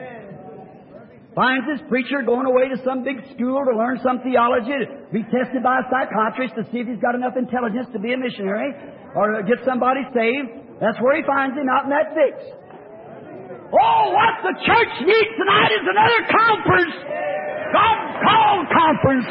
Finds this preacher going away to some big school to learn some theology, to be tested by a psychiatrist to see if he's got enough intelligence to be a missionary or to get somebody saved. That's where he finds him, out in that fix. Oh, what the church needs tonight is another conference. God's called conference.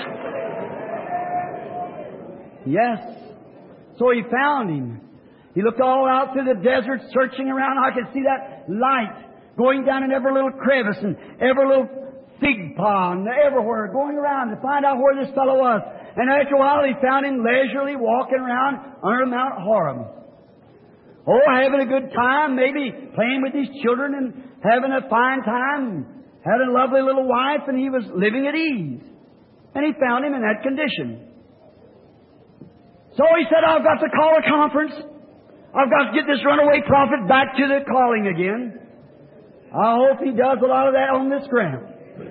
Yes. So he found him. He looked all out through the desert, searching around. I could see that light going down in every little crevice and every little fig pond, everywhere, going around to find out where this fellow was. And after a while, he found him leisurely walking around under Mount Horeb. Oh, having a good time, maybe playing with his children and having a fine time, had a lovely little wife, and he was living at ease. And he found him in that condition. So he said, I've got to call a conference. I've got to get this runaway prophet back to the calling again. I hope he does a lot of that on this ground.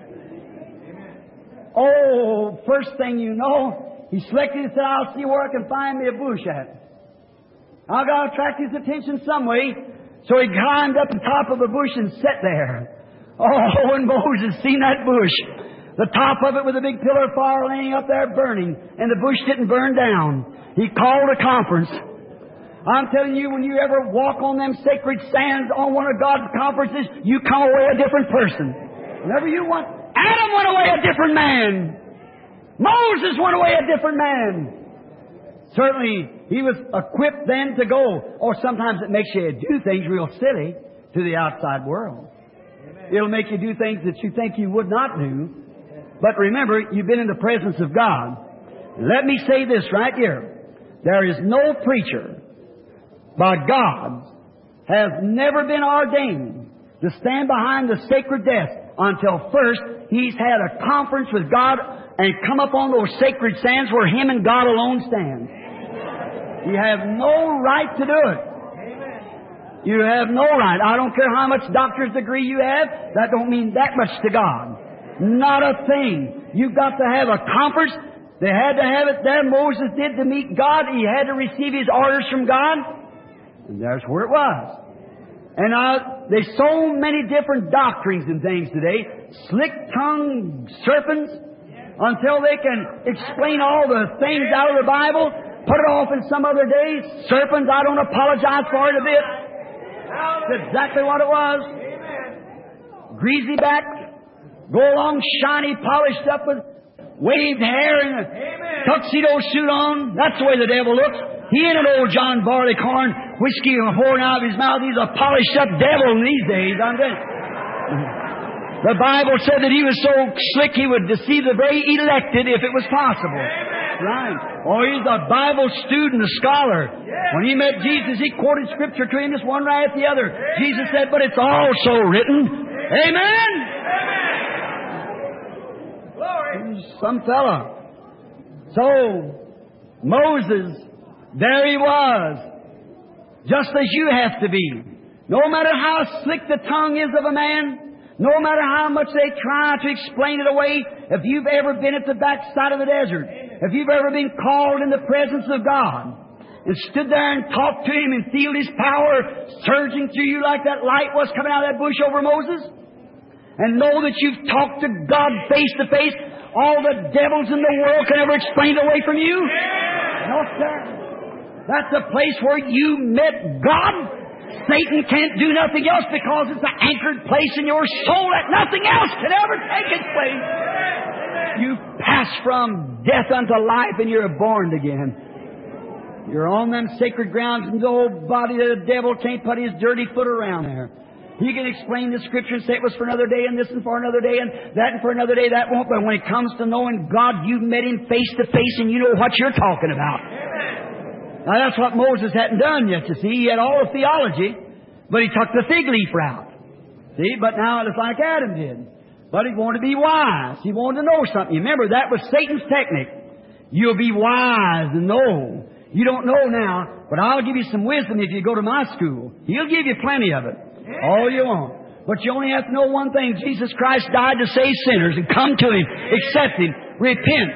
Oh, first thing you know, he selected and said, I'll see where I can find me a bush at. I've got to attract his attention some way. So he climbed up the top of a bush and sat there. Oh, when Moses seen that bush, the top of it with a big pillar of fire laying up there burning, and the bush didn't burn down. He called a conference. I'm telling you, when you ever walk on them sacred sands on one of God's conferences, you come away a different person. Whenever you want. Adam went away a different man. Moses went away a different man. Certainly, he was equipped then to go. Or sometimes it makes you do things real silly to the outside world. It'll make you do things that you think you would not do. But remember, you've been in the presence of God. Let me say this right here. There is no preacher by God has never been ordained to stand behind the sacred desk until first he's had a conference with God and come up on those sacred sands where him and God alone stand. You have no right to do it. You have no right. I don't care how much doctor's degree you have. That don't mean that much to God. Not a thing. You've got to have a conference. They had to have it there. Moses did to meet God. He had to receive his orders from God. And there's where it was. And there's so many different doctrines and things today. Slick-tongued serpents until they can explain all the things out of the Bible. Put it off in some other day. Serpents, I don't apologize for it a bit. That's exactly what it was. Greasy back, go along shiny, polished up with waved hair and a tuxedo suit on. That's the way the devil looks. He ain't an old John Barleycorn, whiskey pouring out of his mouth. He's a polished up devil in these days. I'm telling you. The Bible said that he was so slick he would deceive the very elected if it was possible. Right. Oh, he's a Bible student, a scholar. When he met Jesus, he quoted Scripture to him, just one right at the other. Jesus said, but it's also written. Amen? Glory. Some fella. So, Moses, there he was. Just as you have to be. No matter how slick the tongue is of a man, no matter how much they try to explain it away, if you've ever been at the backside of the desert, if you've ever been called in the presence of God, and stood there and talked to Him and feel His power surging through you like that light was coming out of that bush over Moses, and know that you've talked to God face to face, all the devils in the world can ever explain it away from you? No, sir. That's a place where you met God. Satan can't do nothing else because it's an anchored place in your soul that nothing else can ever take its place. You pass from death unto life and you're born again. You're on them sacred grounds and the old body of the devil can't put his dirty foot around there. He can explain the Scripture and say it was for another day and this and for another day and that and for another day. That won't. But when it comes to knowing God, you've met Him face to face and you know what you're talking about. Now that's what Moses hadn't done yet, you see. He had all the theology, but he took the fig leaf route. See, but now it's like Adam did. But he wanted to be wise. He wanted to know something. Remember, that was Satan's technique. You'll be wise and know. You don't know now, but I'll give you some wisdom if you go to my school. He'll give you plenty of it. All you want. But you only have to know one thing. Jesus Christ died to save sinners and come to Him, accept Him, repent.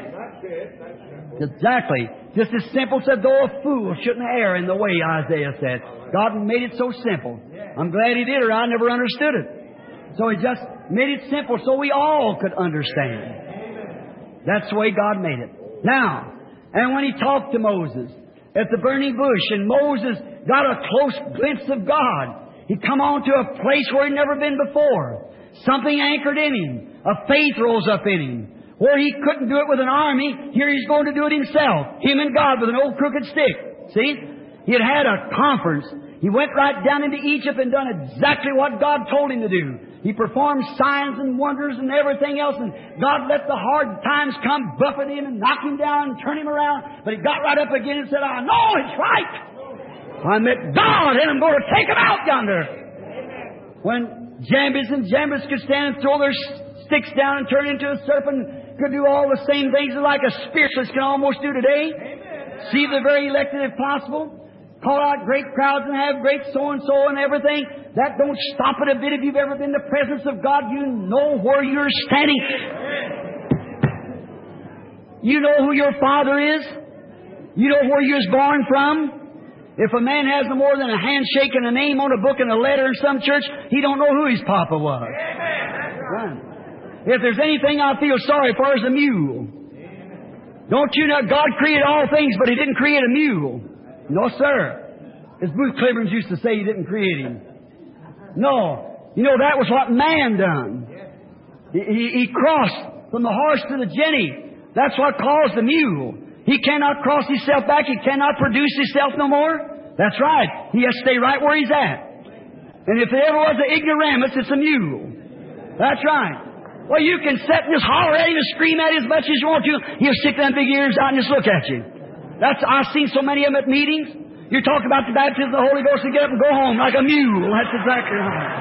Exactly. Just as simple said, though a fool shouldn't err in the way, Isaiah said. God made it so simple. I'm glad He did, or I never understood it. So He just made it simple so we all could understand. That's the way God made it. Now, and when He talked to Moses at the burning bush, and Moses got a close glimpse of God, he come on to a place where he'd never been before. Something anchored in him. A faith rose up in him. Where he couldn't do it with an army, here he's going to do it himself. Him and God with an old crooked stick. See? He had had a conference. He went right down into Egypt and done exactly what God told him to do. He performed signs and wonders and everything else, and God let the hard times come, buffet him and knock him down and turn him around. But he got right up again and said, I know it's right. I met God and I'm going to take him out yonder. When Jambres and Jambres could stand and throw their sticks down and turn into a serpent, could do all the same things like a spiritualist can almost do today. See the very elected if possible. Call out great crowds and have great so-and-so and everything. That don't stop it a bit. If you've ever been in the presence of God, you know where you're standing. You know who your Father is. You know where you was born from. If a man has no more than a handshake and a name on a book and a letter in some church, he don't know who his papa was. Right. If there's anything I feel sorry for, is a mule. Don't you know God created all things, but He didn't create a mule. No, sir. As Booth Cliburn used to say, He didn't create him. No. You know, that was what man done. He crossed from the horse to the jenny. That's what caused the mule. He cannot cross himself back. He cannot produce himself no more. That's right. He has to stay right where he's at. And if there ever was an ignoramus, it's a mule. That's right. Well, you can sit and just holler at him and scream at him as much as you want to. He'll stick them big ears out and just look at you. I've seen so many of them at meetings. You talk about the baptism of the Holy Ghost and get up and go home like a mule. That's exactly right.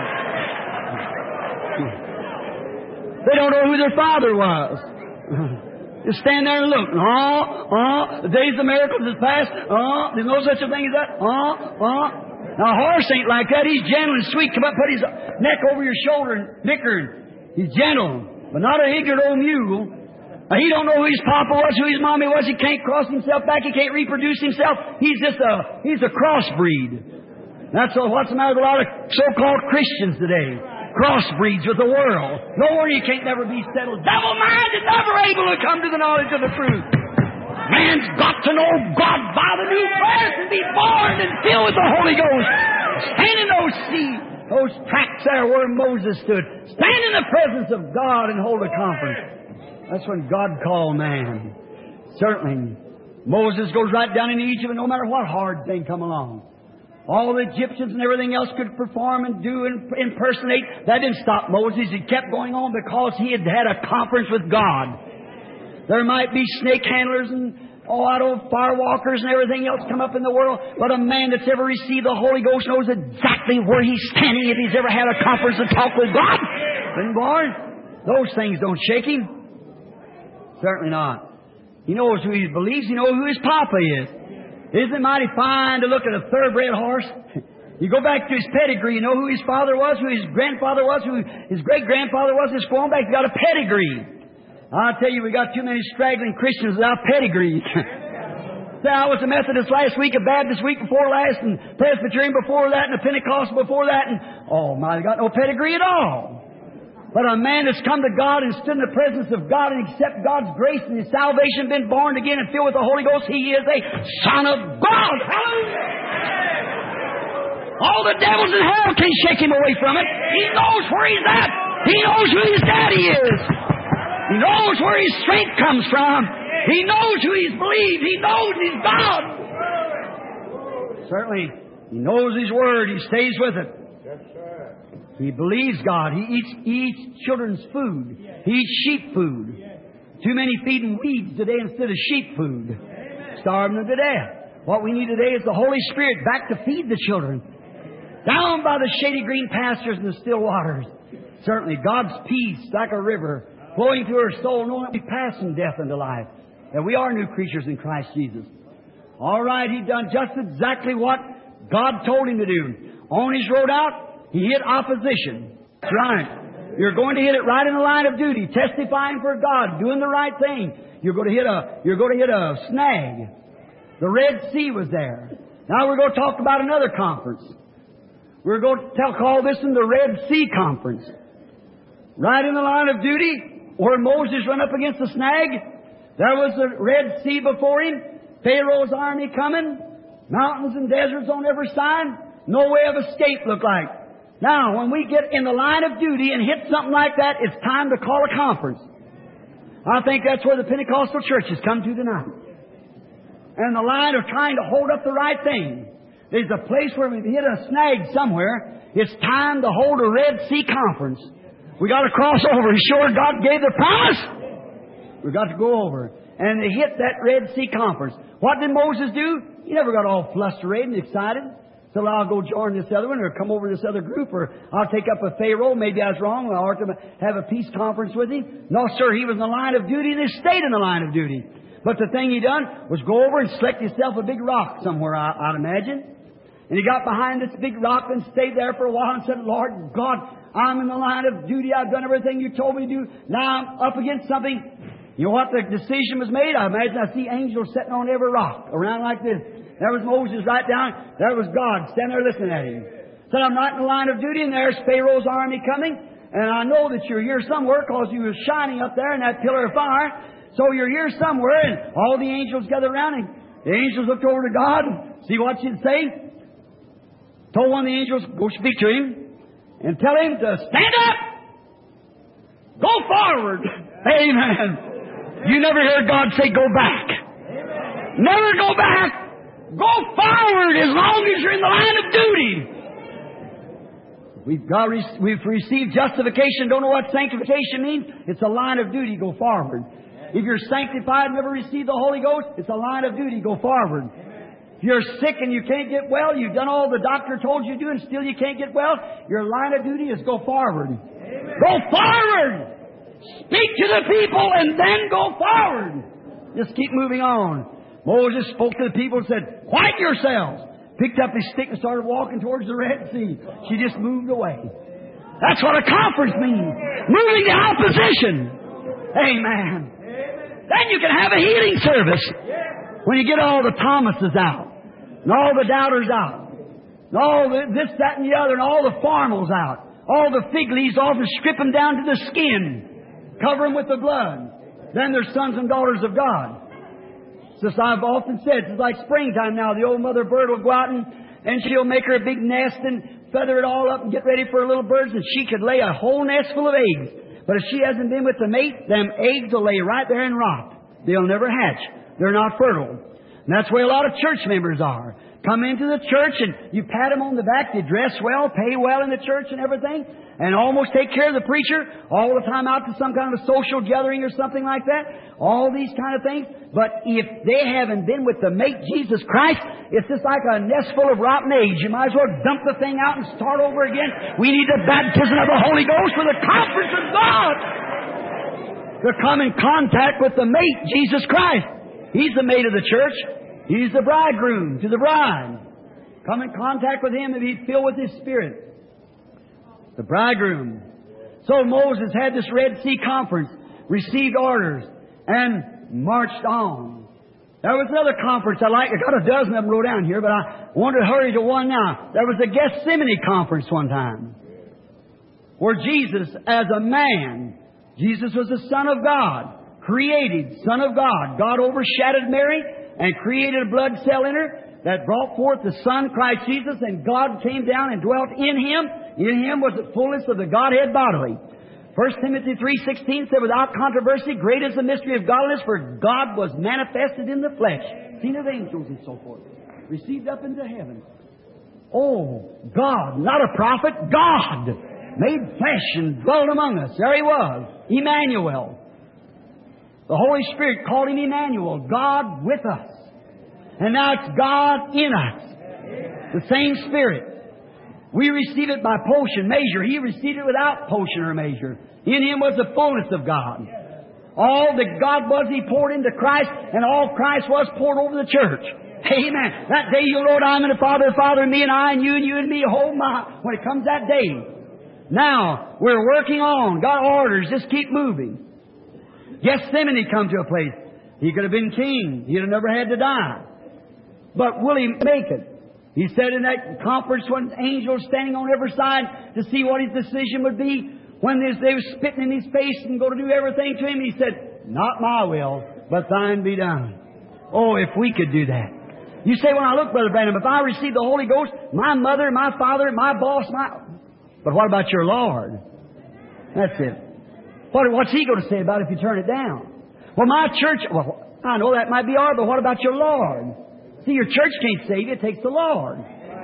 They don't know who their father was. Just stand there and look. The days of miracles is past. There's no such a thing as that. Now, a horse ain't like that. He's gentle and sweet. Come up, put his neck over your shoulder and bicker. He's gentle, but not a ignorant old mule. Now, he don't know who his papa was, who his mommy was. He can't cross himself back. He can't reproduce himself. He's a crossbreed. That's what's the matter with a lot of so-called Christians today. Crossbreeds with the world. Nowhere you can't never be settled. Double-minded, never able to come to the knowledge of the truth. Man's got to know God by the new birth and be born and filled with the Holy Ghost. Stand in those tracks there where Moses stood. Stand in the presence of God and hold a conference. That's when God called man. Certainly, Moses goes right down into Egypt, and no matter what hard thing come along, all the Egyptians and everything else could perform and do and impersonate. That didn't stop Moses. He kept going on because he had had a conference with God. There might be snake handlers and fire walkers and everything else come up in the world, but a man that's ever received the Holy Ghost knows exactly where he's standing if he's ever had a conference and talk with God. Been born. Those things don't shake him. Certainly not. He knows who he believes. He knows who his papa is. Isn't it mighty fine to look at a thoroughbred horse? You go back to his pedigree, you know who his father was, who his grandfather was, who his great-grandfather was. Just going back, you got a pedigree. I'll tell you, we got too many straggling Christians without pedigrees. I was a Methodist last week, a Baptist week before last, and Presbyterian before that, and a Pentecostal before that, and they got no pedigree at all. But a man that's come to God and stood in the presence of God and accept God's grace and his salvation, been born again and filled with the Holy Ghost, he is a son of God. Hallelujah! All the devils in hell can shake him away from it. He knows where he's at. He knows who his daddy is. He knows where his strength comes from. He knows who he's believed. He knows he's God. Certainly, he knows his word. He stays with it. He believes God. He eats children's food. He eats sheep food. Too many feeding weeds today instead of sheep food. Starving them to death. What we need today is the Holy Spirit back to feed the children. Down by the shady green pastures and the still waters. Certainly, God's peace like a river flowing through our soul, knowing that we pass from death into life. That we are new creatures in Christ Jesus. All right, He done just exactly what God told Him to do. On His road out, He hit opposition. That's right. You're going to hit it right in the line of duty, testifying for God, doing the right thing. You're going to hit a snag. The Red Sea was there. Now we're going to talk about another conference. We're going to call this one the Red Sea Conference. Right in the line of duty, where Moses went up against the snag, there was the Red Sea before him, Pharaoh's army coming, mountains and deserts on every side, no way of escape looked like. Now, when we get in the line of duty and hit something like that, it's time to call a conference. I think that's where the Pentecostal churches come to tonight. And the line of trying to hold up the right thing. There's a place where we've hit a snag somewhere. It's time to hold a Red Sea Conference. We got to cross over. Sure, God gave the promise. We've got to go over. And they hit that Red Sea Conference. What did Moses do? He never got all flustered and excited. So I'll go join this other one or come over to this other group or I'll take up a Pharaoh. Maybe I was wrong. I ought to have a peace conference with him. No, sir. He was in the line of duty and he stayed in the line of duty. But the thing he done was go over and select himself a big rock somewhere, I'd imagine. And he got behind this big rock and stayed there for a while and said, Lord God, I'm in the line of duty. I've done everything you told me to do. Now I'm up against something. You know what the decision was made? I imagine I see angels sitting on every rock around like this. There was Moses right down. There was God standing there listening at him. Said, I'm not in the line of duty, and there's Pharaoh's army coming. And I know that you're here somewhere because you were shining up there in that pillar of fire. So you're here somewhere, and all the angels gathered around him. The angels looked over to God. See what you'd say? told one of the angels, go speak to him and tell him to stand up. Go forward. Amen. You never heard God say go back. Never go back. Go forward as long as you're in the line of duty. We've received justification. Don't know what sanctification means? It's a line of duty. Go forward. If you're sanctified and never received the Holy Ghost, it's a line of duty. Go forward. If you're sick and you can't get well, you've done all the doctor told you to do and still you can't get well, your line of duty is go forward. Go forward! Speak to the people and then go forward. Just keep moving on. Moses spoke to the people and said, quiet yourselves. Picked up his stick and started walking towards the Red Sea. She just moved away. That's what a conference means. Moving the opposition. Amen. Then you can have a healing service. When you get all the Thomases out. And all the doubters out. And all the this, that, and the other. And all the formals out. All the fig leaves off and strip them down to the skin. Cover them with the blood. Then they're sons and daughters of God. Just I've often said, it's like springtime now. The old mother bird will go out and she'll make her a big nest and feather it all up and get ready for her little birds, and she could lay a whole nest full of eggs. But if she hasn't been with the mate, them eggs will lay right there and rot. They'll never hatch. They're not fertile. And that's where a lot of church members are. Come into the church and you pat them on the back. They dress well, pay well in the church and everything, and almost take care of the preacher all the time out to some kind of a social gathering or something like that. All these kind of things. But if they haven't been with the mate Jesus Christ, it's just like a nest full of rotten eggs. You might as well dump the thing out and start over again. We need the baptism of the Holy Ghost for the conference of God to come in contact with the mate, Jesus Christ. He's the mate of the church. He's the bridegroom to the bride. Come in contact with Him and be filled with His Spirit. The bridegroom. So Moses had this Red Sea conference, received orders, and marched on. There was another conference I got a dozen of them wrote down here, but I wanted to hurry to one now. There was a Gethsemane conference one time, where Jesus, as a man, Jesus was the Son of God, created Son of God. God overshadowed Mary and created a blood cell in her that brought forth the Son, Christ Jesus, and God came down and dwelt in Him. In Him was the fullness of the Godhead bodily. 1 Timothy 3:16 said, without controversy, great is the mystery of godliness, for God was manifested in the flesh, seen of angels and so forth, received up into heaven. Oh, God, not a prophet, God, made flesh and dwelt among us. There He was, Emmanuel. The Holy Spirit called Him Emmanuel, God with us. And now it's God in us. The same Spirit. We receive it by portion, measure. He received it without portion or measure. In Him was the fullness of God. All that God was, He poured into Christ, and all Christ was poured over the church. Amen. That day you'll know I'm in the Father, the Father, and me, and I, and you and me. Oh my, when it comes that day. Now, we're working on. Got orders. Just keep moving. Gethsemane come to a place. He could have been king. He'd have never had to die. But will He make it? He said in that conference when angels standing on every side to see what His decision would be, when they were spitting in His face and going to do everything to Him, He said, not my will, but Thine be done. Oh, if we could do that. You say, when I look, Brother Branham, if I receive the Holy Ghost, my mother, my father, my boss, But what about your Lord? That's it. What's He going to say about it if you turn it down? Well, my church, I know that might be hard, but what about your Lord? See, your church can't save you. It takes the Lord.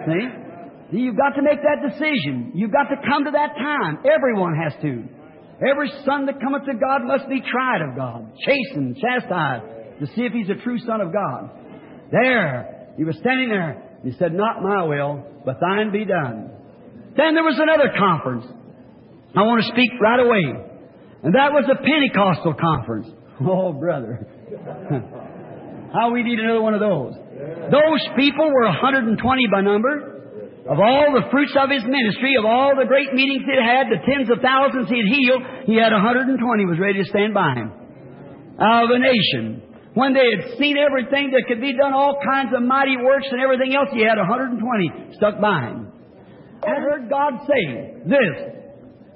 See? You've got to make that decision. You've got to come to that time. Everyone has to. Every son that cometh to God must be tried of God, chastened, chastised, to see if he's a true son of God. There, he was standing there. He said, not my will, but Thine be done. Then there was another conference. I want to speak right away. And that was a Pentecostal conference. Oh, brother. How we need another one of those. Those people were 120 by number. Of all the fruits of His ministry, of all the great meetings He had, the tens of thousands He had healed, He had 120 was ready to stand by Him. Out of a nation. When they had seen everything that could be done, all kinds of mighty works and everything else, He had 120 stuck by Him. I heard God say this.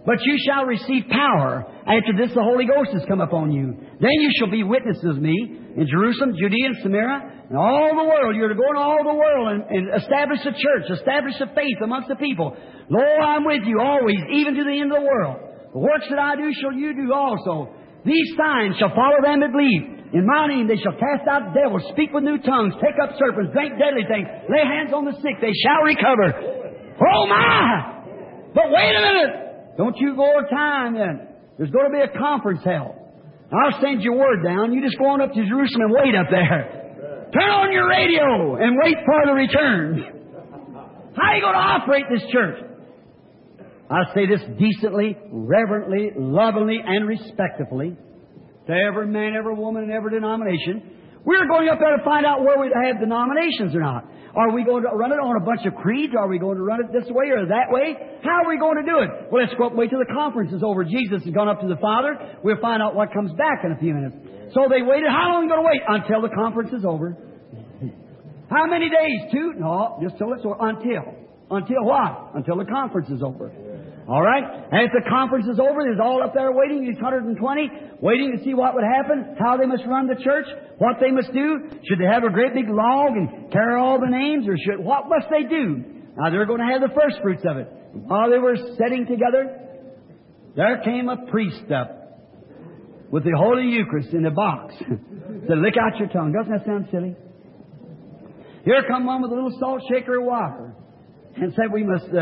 But you shall receive power. After this the Holy Ghost has come upon you. Then you shall be witnesses of me in Jerusalem, Judea, and Samaria, and all the world. You're to go into all the world and establish a church, establish a faith amongst the people. Lo, I'm with you always, even to the end of the world. The works that I do shall you do also. These signs shall follow them that believe. In my name they shall cast out devils, speak with new tongues, take up serpents, drink deadly things, lay hands on the sick, they shall recover. Oh my! But wait a minute! Don't you go over time then. There's going to be a conference held. I'll send your word down. You just go on up to Jerusalem and wait up there. Turn on your radio and wait for the return. How are you going to operate this church? I say this decently, reverently, lovingly, and respectfully to every man, every woman, and every denomination. We're going up there to find out where we have denominations or not. Are we going to run it on a bunch of creeds? Are we going to run it this way or that way? How are we going to do it? Well, let's go up and wait till the conference is over. Jesus has gone up to the Father. We'll find out what comes back in a few minutes. So they waited. How long are we going to wait? Until the conference is over. How many days? 2? No, just till it's over. Until what? Until the conference is over. All right? And if the conference is over, there's all up there waiting, these 120, waiting to see what would happen, how they must run the church, what they must do. Should they have a great big log and carry all the names, or what must they do? Now, they're going to have the first fruits of it. While they were sitting together, there came a priest up with the Holy Eucharist in a box. Said, lick out your tongue. Doesn't that sound silly? Here come one with a little salt shaker of water and said we must,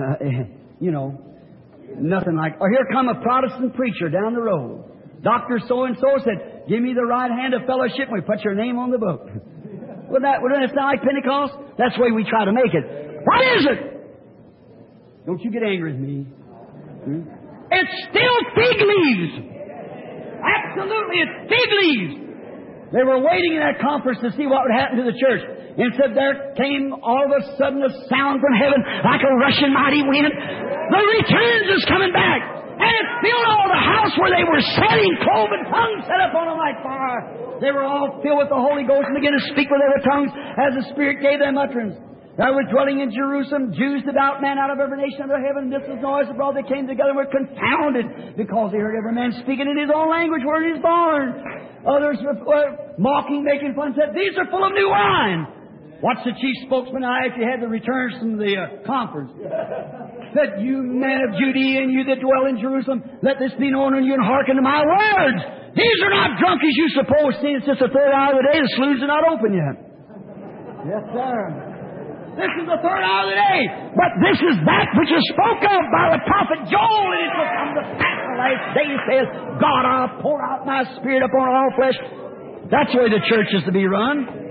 nothing like... Or here come a Protestant preacher down the road. Dr. So-and-so said, give me the right hand of fellowship and we put your name on the book. Wouldn't that sound like Pentecost? That's the way we try to make it. What is it? Don't you get angry with me. It's still fig leaves. Absolutely, it's fig leaves. They were waiting in that conference to see what would happen to the church. And said there came all of a sudden a sound from heaven like a rushing mighty wind. The returns is coming back. And it filled all the house where they were sitting, cloven tongues set up on them like fire. They were all filled with the Holy Ghost and began to speak with other tongues as the Spirit gave them utterance. There was dwelling in Jerusalem Jews, devout men out of every nation under heaven. And this was noise abroad. They came together and were confounded because they heard every man speaking in his own language where he was born. Others were mocking, making fun, said, these are full of new wine. What's the chief spokesman now after you had the returns from the conference? Said, you men of Judea and you that dwell in Jerusalem, let this be known unto you and hearken to my words. These are not drunk as you suppose, seeing it's just the third hour of the day, the sloughs are not open yet. Yes, sir. This is the third hour of the day. But this is that which is spoke of by the prophet Joel, and it will come to pass in the last day, says, God, I'll pour out my Spirit upon all flesh. That's the way the church is to be run.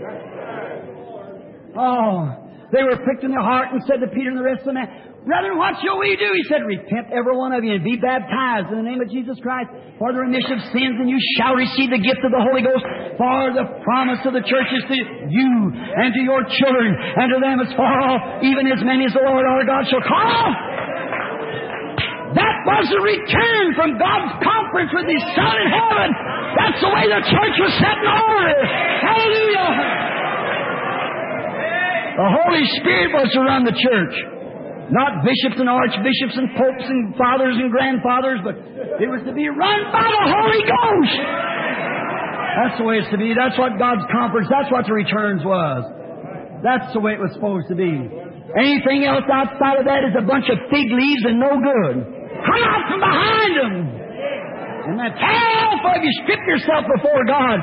Oh, they were pricked in their heart and said to Peter and the rest of the men, brethren, what shall we do? He said, repent every one of you and be baptized in the name of Jesus Christ for the remission of sins, and you shall receive the gift of the Holy Ghost. For the promise of the church is to you and to your children and to them as far off, even as many as the Lord our God shall call. That was the return from God's conference with His Son in heaven. That's the way the church was set in order. Hallelujah! The Holy Spirit was to run the church. Not bishops and archbishops and popes and fathers and grandfathers, but it was to be run by the Holy Ghost. That's the way it's to be. That's what God's conference, that's what the returns was. That's the way it was supposed to be. Anything else outside of that is a bunch of fig leaves and no good. Come out from behind them. And then half of you strip yourself before God.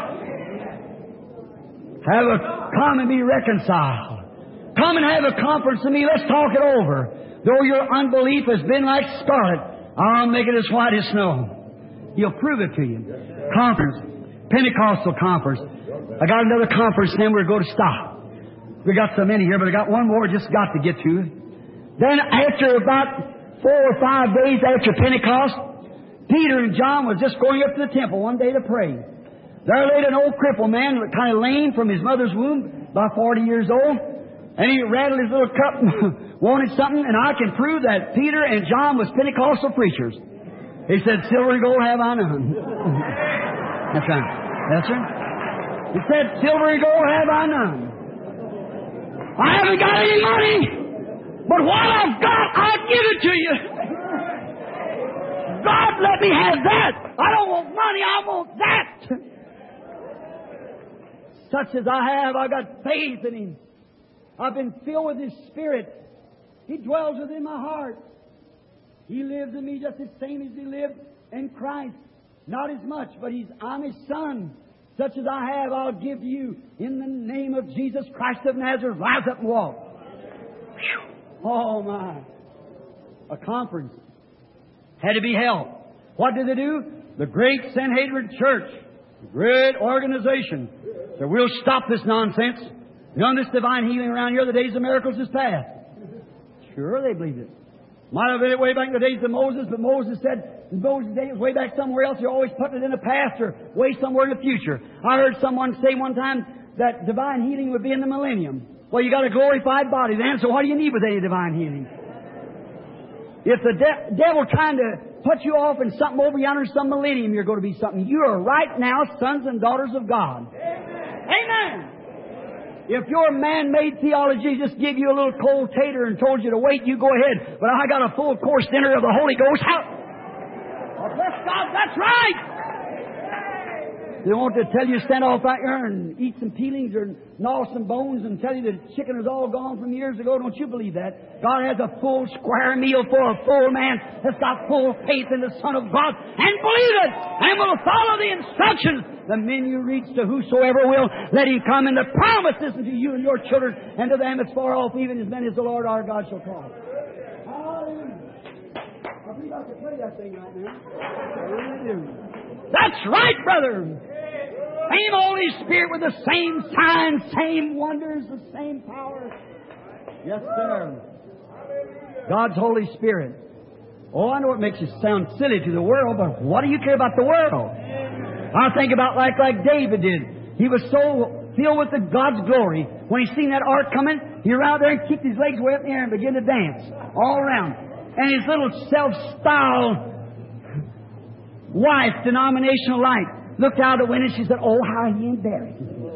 Come and be reconciled. Come and have a conference with me. Let's talk it over. Though your unbelief has been like scarlet, I'll make it as white as snow. He'll prove it to you. Conference. Pentecostal conference. I got another conference, then we're going to stop. We got so many here, but I got one more I just got to get to. Then after about 4 or 5 days after Pentecost, Peter and John was just going up to the temple one day to pray. There laid an old crippled man, kind of lame from his mother's womb, about 40 years old. And he rattled his little cup and wanted something, and I can prove that Peter and John was Pentecostal preachers. He said, silver and gold have I none. That's right. That's right. He said, silver and gold have I none. I haven't got any money, but what I've got, I'll give it to you. let me have that. I don't want money, I want that. Such as I have, I got faith in Him. I've been filled with His Spirit. He dwells within my heart. He lives in me just the same as He lived in Christ. Not as much, but I'm His Son. Such as I have, I'll give to you. In the name of Jesus Christ of Nazareth, rise up and walk. Oh, my. A conference had to be held. What did they do? The great Sanhedrin Church, a great organization, said, we'll stop this nonsense. None of this divine healing around here. The days of miracles is past. Sure, they believed it. Might have been it way back in the days of Moses, but Moses said, in Moses' day, it was way back somewhere else. You're always putting it in the past or way somewhere in the future. I heard someone say one time that divine healing would be in the millennium. Well, you got a glorified body then, so what do you need with any divine healing? If the devil trying to put you off in something over yonder, some millennium, you're going to be something. You are right now sons and daughters of God. Amen. Amen. If your man-made theology just give you a little cold tater and told you to wait, you go ahead. But I got a full course dinner of the Holy Ghost. Oh, bless God, that's right. They want to tell you stand off out here and eat some peelings or gnaw some bones and tell you the chicken is all gone from years ago. Don't you believe that? God has a full square meal for a full man that's got full faith in the Son of God and believe it and will follow the instructions. The menu reads to whosoever will. Let him come, and the promises unto you and your children and to them as far off, even as many as the Lord our God shall call. Hallelujah. I believe I can play that thing right now. I really do. That's right, brother. Same Holy Spirit with the same signs, same wonders, the same power. Yes, sir. God's Holy Spirit. Oh, I know it makes you sound silly to the world, but what do you care about the world? I think about like David did. He was so filled with the God's glory. When he seen that ark coming, he ran out there and kicked his legs way up in the air and began to dance all around. And his little self-styled wife, denominational life, looked out the window and she said, oh, how he embarrassed.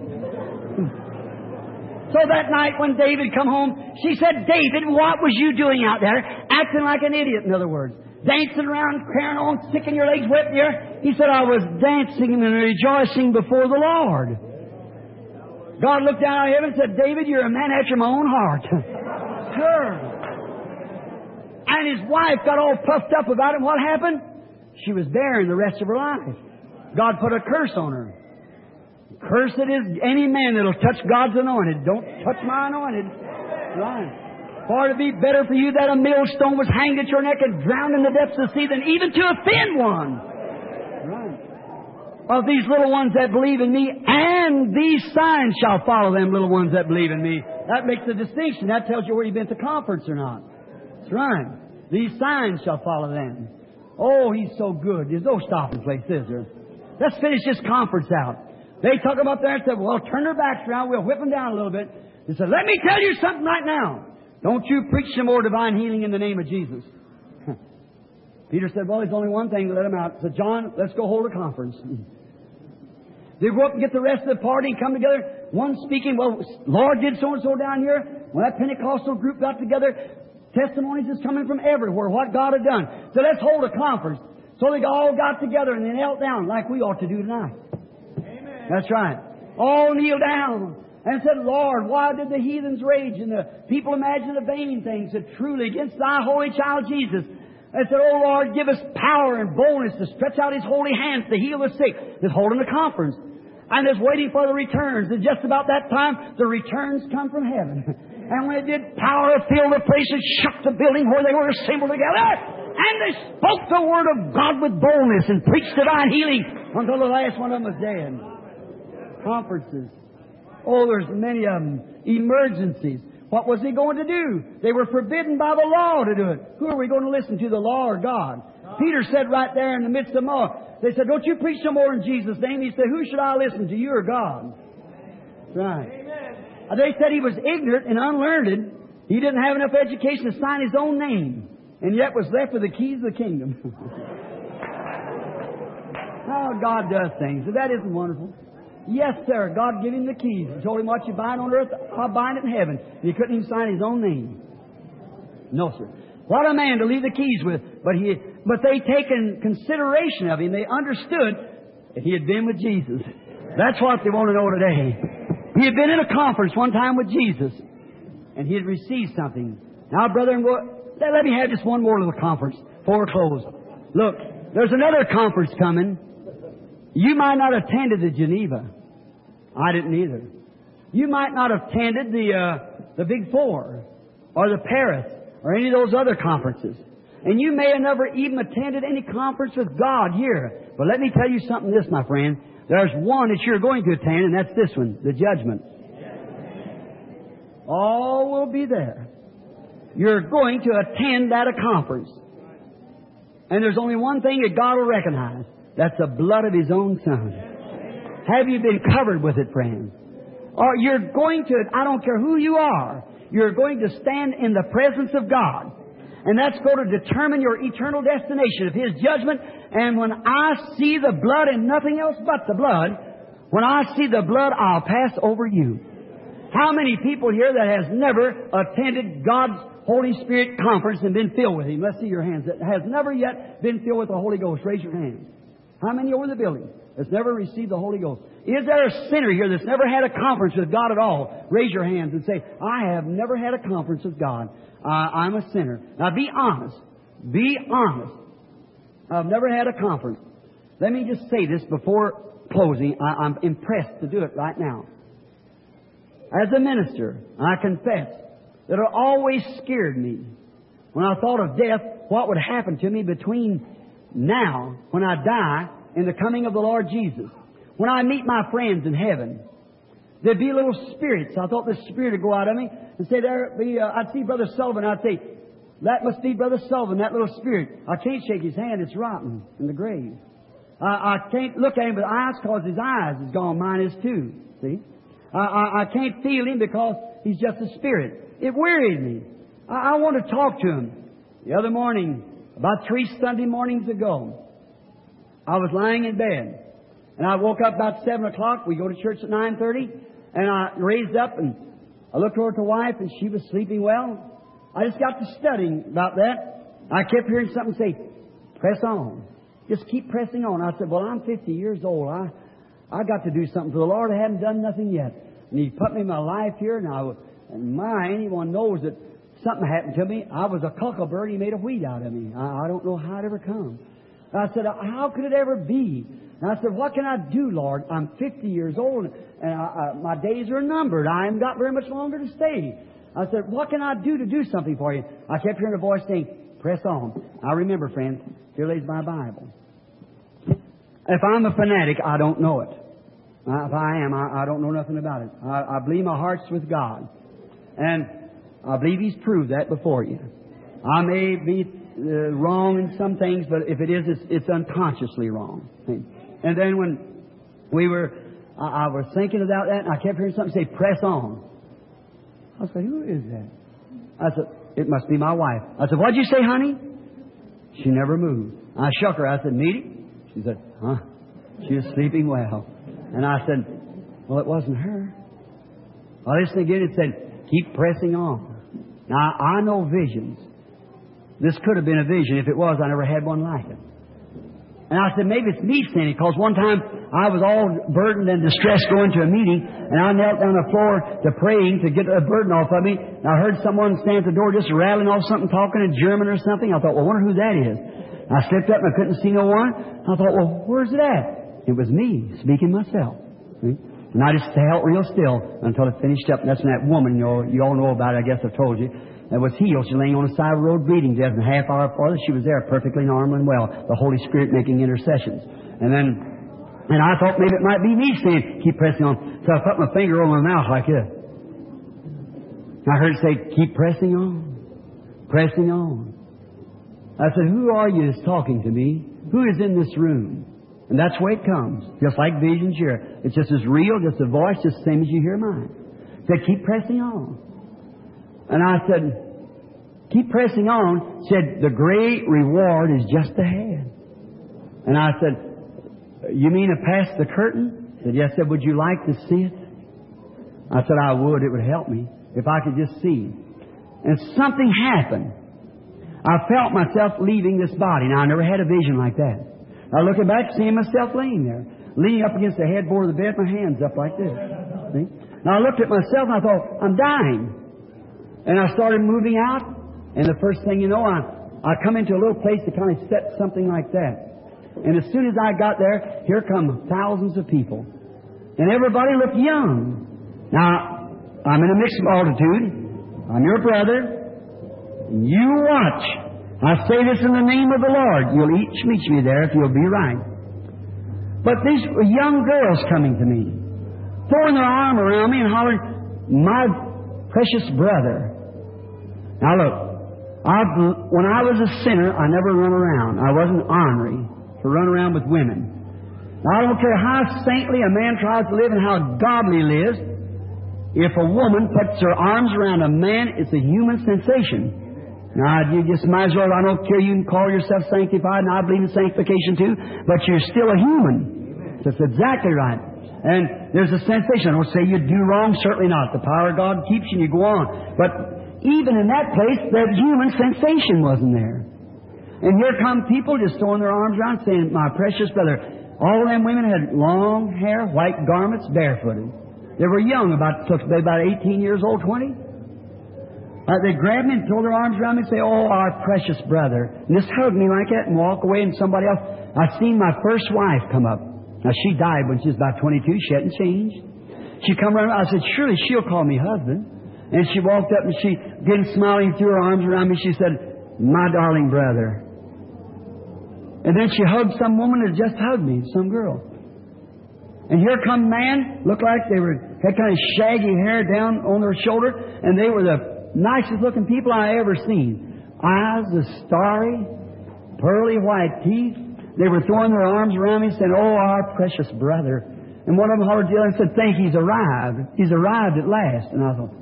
So that night when David come home, she said, David, what was you doing out there? Acting like an idiot, in other words. Dancing around, carrying on, sticking your legs way up there. He said, I was dancing and rejoicing before the Lord. God looked down at him and said, David, you're a man after my own heart. Sure. And his wife got all puffed up about it. What happened? She was barren the rest of her life. God put a curse on her. Cursed is any man that'll touch God's anointed. Don't touch my anointed. Right. For it would be better for you that a millstone was hanged at your neck and drowned in the depths of the sea than even to offend one. Right. Of these little ones that believe in me, and these signs shall follow them little ones that believe in me. That makes a distinction. That tells you where you've been to conference or not. That's right. These signs shall follow them. Oh, He's so good. There's no stopping place, is there? Let's finish this conference out. They took them up there and said, well, turn their backs around. We'll whip them down a little bit. They said, let me tell you something right now. Don't you preach some more divine healing in the name of Jesus. Peter said, well, there's only one thing to let him out. He said, John, let's go hold a conference. They go up and get the rest of the party and come together. One speaking, well, Lord did so-and-so down here. When that Pentecostal group got together, testimonies is coming from everywhere, what God had done. So let's hold a conference. So they all got together and they knelt down like we ought to do tonight. Amen. That's right. All kneeled down and said, Lord, why did the heathens rage and the people imagine the vain things? Said, truly, against thy holy child Jesus. They said, oh Lord, give us power and boldness to stretch out His holy hands to heal the sick. They're holding a conference. And they're waiting for the returns. And just about that time, the returns come from heaven. And when it did, power filled the place and shook the building where they were assembled together. And they spoke the Word of God with boldness and preached divine healing until the last one of them was dead. Conferences. Oh, there's many of them. Emergencies. What was He going to do? They were forbidden by the law to do it. Who are we going to listen to, the law or God? Peter said right there in the midst of them all, they said, don't you preach no more in Jesus' name. He said, who should I listen to, you or God? Right. Amen. They said he was ignorant and unlearned. He didn't have enough education to sign his own name, and yet was left with the keys of the kingdom. How God does things. That isn't wonderful. Yes, sir. God gave him the keys. He told him, what you bind on earth, I'll bind it in heaven. He couldn't even sign his own name. No, sir. What a man to leave the keys with. But but they taken consideration of him. They understood that he had been with Jesus. That's what they want to know today. He had been in a conference one time with Jesus, and he had received something. Now, brethren, let me have just one more little conference before we close. Look, there's another conference coming. You might not have attended the Geneva. I didn't either. You might not have attended the Big Four or the Paris or any of those other conferences. And you may have never even attended any conference with God here. But let me tell you something this, my friend. There's one that you're going to attend, and that's this one, the judgment. All will be there. You're going to attend that conference. And there's only one thing that God will recognize. That's the blood of His own Son. Have you been covered with it, friend? Or you're going to, I don't care who you are, you're going to stand in the presence of God. And that's going to determine your eternal destination of His judgment. And when I see the blood and nothing else but the blood, when I see the blood, I'll pass over you. How many people here that has never attended God's Holy Spirit conference and been filled with Him? Let's see your hands. That has never yet been filled with the Holy Ghost. Raise your hands. How many over the building that's never received the Holy Ghost? Is there a sinner here that's never had a conference with God at all? Raise your hands and say, I have never had a conference with God. I'm a sinner. Now be honest. Be honest. I've never had a conference. Let me just say this before closing. I'm impressed to do it right now. As a minister, I confess that it always scared me when I thought of death, what would happen to me between now, when I die, and the coming of the Lord Jesus. When I meet my friends in heaven, there'd be little spirits. I thought the spirit would go out of me and say, I'd see Brother Sullivan. I'd say, that must be Brother Sullivan, that little spirit. I can't shake his hand. It's rotten in the grave. I can't look at him with eyes because his eyes is gone. Mine is too. See? I can't feel him because he's just a spirit. It worried me. I want to talk to him. The other morning, about 3 Sunday mornings ago, I was lying in bed. And I woke up about 7 o'clock. We go to church at 9:30. And I raised up and I looked over at the wife and she was sleeping well. I just got to studying about that. I kept hearing something say, press on. Just keep pressing on. I said, well, I'm 50 years old. I got to do something for the Lord. I haven't done nothing yet. And He put me in my life here. And anyone knows that something happened to me. I was a cuckleberry. He made a wheat out of me. I don't know how it ever come. I said, how could it ever be? And I said, what can I do, Lord? I'm 50 years old, and my days are numbered. I haven't got very much longer to stay. I said, what can I do to do something for you? I kept hearing a voice saying, press on. I remember, friends, here lays my Bible. If I'm a fanatic, I don't know it. If I am, I don't know nothing about it. I believe my heart's with God. And I believe He's proved that before you. I may be wrong in some things, but if it is, it's unconsciously wrong. And then when I was thinking about that, and I kept hearing something say, press on. I said, who is that? I said, it must be my wife. I said, what'd you say, honey? She never moved. I shook her. I said, Needy? She said, huh? She was sleeping well. And I said, well, it wasn't her. I listened again. It said, keep pressing on. Now, I know visions. This could have been a vision. If it was, I never had one like it. And I said, maybe it's me sinning, because one time I was all burdened and distressed going to a meeting, and I knelt down the floor to praying to get a burden off of me. And I heard someone stand at the door just rattling off something, talking in German or something. I thought, well, I wonder who that is. And I slipped up and I couldn't see no one. I thought, well, where's it at? It was me speaking myself. See? And I just held real still until it finished up. And that's when that woman, you all know about it, I guess I've told you, that was healed. She was laying on the side of the road bleeding. Just a half hour farther, she was there perfectly normal and well. The Holy Spirit making intercessions. And I thought maybe it might be me saying, keep pressing on. So I put my finger over my mouth like this. I heard it say, keep pressing on. Pressing on. I said, who are you that's talking to me? Who is in this room? And that's the way it comes. Just like visions here. It's just as real, just a voice, just the same as you hear mine. It said, keep pressing on. And I said, keep pressing on. Said, the great reward is just ahead. And I said, you mean to pass the curtain? Said, yes. Said, would you like to see it? I said, I would. It would help me if I could just see. And something happened. I felt myself leaving this body. Now, I never had a vision like that. I looking back, seeing myself laying there, leaning up against the headboard of the bed, my hands up like this. See? Now, I looked at myself and I thought, I'm dying. And I started moving out, and the first thing you know, I come into a little place that kind of set something like that. And as soon as I got there, here come thousands of people. And everybody looked young. Now, I'm in a mixed multitude. I'm your brother. You watch. I say this in the name of the Lord. You'll each meet me there if you'll be right. But these were young girls coming to me, throwing their arm around me and hollering, my precious brother. Now look, when I was a sinner, I never run around. I wasn't ornery to run around with women. Now, I don't care how saintly a man tries to live and how godly he lives. If a woman puts her arms around a man, it's a human sensation. Now, you just might as well, I don't care, you can call yourself sanctified, and I believe in sanctification too, but you're still a human. That's exactly right. And there's a sensation. I don't say you do wrong, certainly not. The power of God keeps you and you go on. But even in that place, that human sensation wasn't there. And here come people just throwing their arms around saying, my precious brother. All them women had long hair, white garments, barefooted. They were young, about 18 years old, 20. They grabbed me and throw their arms around me and say, oh, our precious brother. And just hug me like that and walk away, and somebody else. I seen my first wife come up. Now, she died when she was about 22. She hadn't changed. She come around. I said, surely she'll call me husband. And she walked up and she, again smiling, threw her arms around me. She said, my darling brother. And then she hugged some woman that just hugged me, some girl. And here come man, looked like they had kind of shaggy hair down on their shoulder, and they were the nicest looking people I ever seen. Eyes as starry, pearly white teeth. They were throwing their arms around me and saying, oh, our precious brother. And one of them hollered to the other and said, think he's arrived. He's arrived at last. And I thought,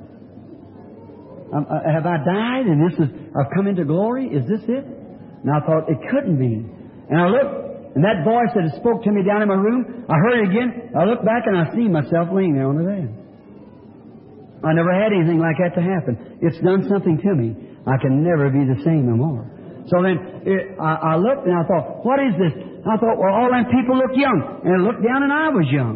have I died and I've come into glory? Is this it? And I thought, it couldn't be. And I looked, and that voice that had spoke to me down in my room, I heard it again. I looked back and I see myself laying there on the bed. I never had anything like that to happen. It's done something to me. I can never be the same no more. So then I looked and I thought, what is this? I thought, well, all them people look young. And I looked down and I was young.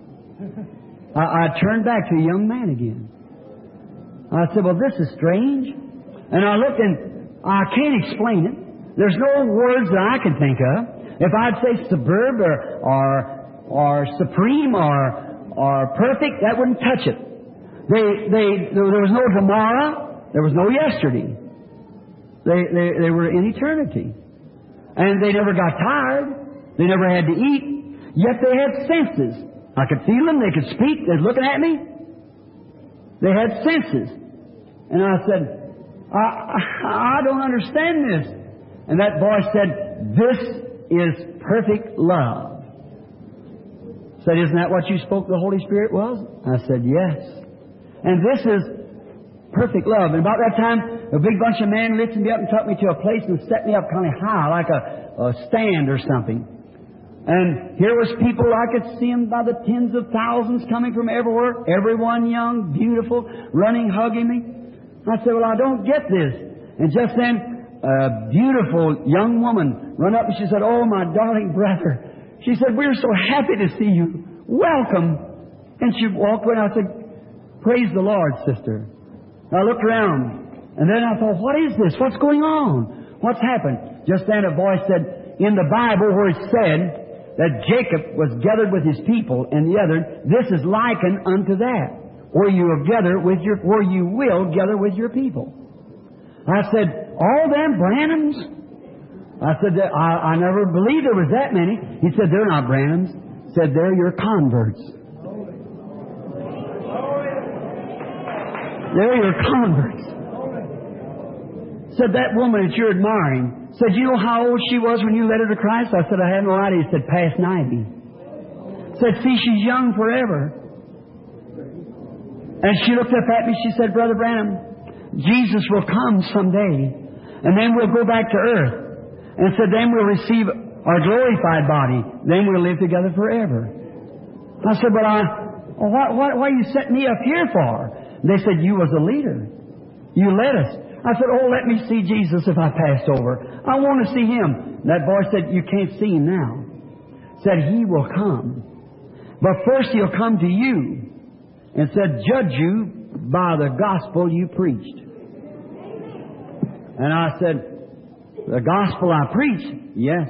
I turned back to a young man again. I said, well, this is strange. And I looked and I can't explain it. There's no words that I can think of. If I'd say superb or supreme or perfect, that wouldn't touch it. There was no tomorrow. There was no yesterday. They were in eternity. And they never got tired. They never had to eat. Yet they had senses. I could feel them. They could speak. They're looking at me. They had senses. And I said, I don't understand this. And that voice said, this is perfect love. Said, isn't that what you spoke the Holy Spirit was? I said, yes. And this is perfect love. And about that time, a big bunch of men lifted me up and took me to a place and set me up kind of high, like a stand or something. And here was people, I could see them by the tens of thousands coming from everywhere, everyone young, beautiful, running, hugging me. I said, well, I don't get this. And just then, a beautiful young woman run up and she said, oh, my darling brother. She said, we're so happy to see you. Welcome. And she walked away and I said, praise the Lord, sister. I looked around and then I thought, what is this? What's going on? What's happened? Just then a voice said, in the Bible where it said that Jacob was gathered with his people and the other, this is likened unto that, where you will gather with your people. I said, all them Branhams? I said, I never believed there was that many. He said, they're not Branhams. He said, they're your converts. They're your converts. Said, that woman that you're admiring, said, you know how old she was when you led her to Christ? I said, I had no idea. He said, past 90. Said, see, she's young forever. And she looked up at me, she said, Brother Branham, Jesus will come someday, and then we'll go back to earth. And said, then we'll receive our glorified body. Then we'll live together forever. I said, but what are you setting me up here for? And they said, you was a leader. You led us. I said, oh, let me see Jesus if I passed over. I want to see Him. And that boy said, you can't see Him now. Said, He will come. But first He'll come to you and said, judge you by the gospel you preached. And I said, the gospel I preach? Yes.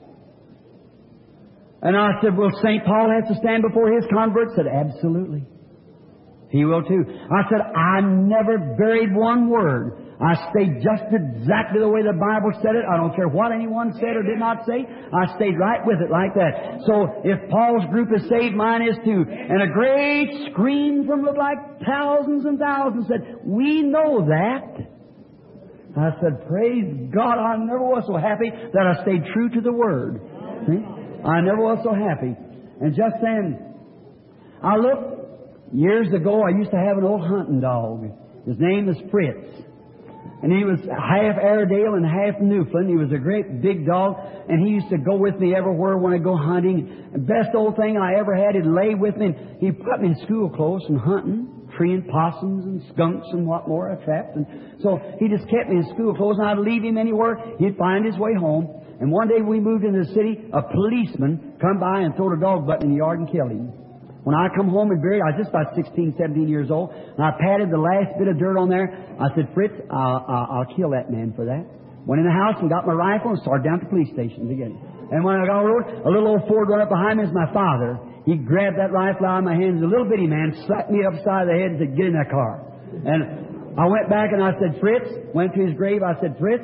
And I said, will St. Paul have to stand before his converts? Said, absolutely. He will too. I said, I never buried one word. I stayed just exactly the way the Bible said it. I don't care what anyone said or did not say. I stayed right with it like that. So if Paul's group is saved, mine is too. And a great scream from looked like thousands and thousands said, we know that. I said, praise God, I never was so happy that I stayed true to the Word. See? I never was so happy. And just then, I looked. Years ago, I used to have an old hunting dog. His name was Fritz. And he was half Airedale and half Newfoundland. He was a great big dog. And he used to go with me everywhere when I go hunting. The best old thing I ever had, he'd lay with me. And he'd put me in school clothes and hunting, treeing possums and skunks and what more I trapped. And so he just kept me in school clothes. And I'd leave him anywhere. He'd find his way home. And one day we moved into the city. A policeman come by and threw a dog butt in the yard and killed him. When I come home and buried, I was just about 16, 17 years old, and I patted the last bit of dirt on there. I said, Fritz, I'll kill that man for that. Went in the house and got my rifle and started down to the police station again. And when I got on the road, a little old Ford run up behind me as my father. He grabbed that rifle out of my hands. A little bitty man slapped me upside the head and said, get in that car. And I went back and I said, Fritz, went to his grave. I said, Fritz,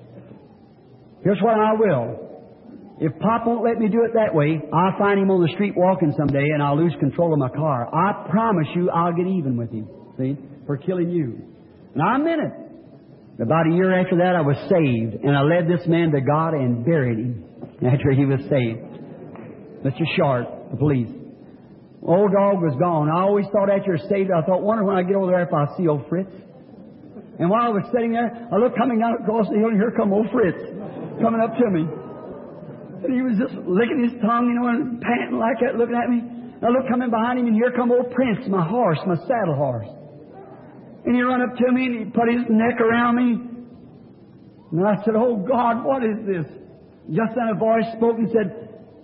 here's what I will. If Pop won't let me do it that way, I'll find him on the street walking someday and I'll lose control of my car. I promise you I'll get even with him, see, for killing you. And I meant it. About a year after that, I was saved, and I led this man to God and buried him after he was saved. Mr. Short, the police. Old dog was gone. I always thought after you're saved, I thought, wonder when I get over there if I'll see old Fritz. And while I was sitting there, I looked coming down across the hill, and here come old Fritz coming up to me. And he was just licking his tongue, and panting like that, looking at me. And I looked coming behind him, and here come old Prince, my horse, my saddle horse. And he run up to me, and he put his neck around me. And I said, oh, God, what is this? Just then a voice spoke and said,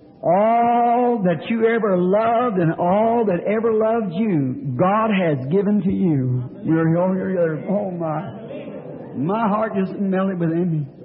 all that you ever loved and all that ever loved you, God has given to you. Oh, my heart just melted within me.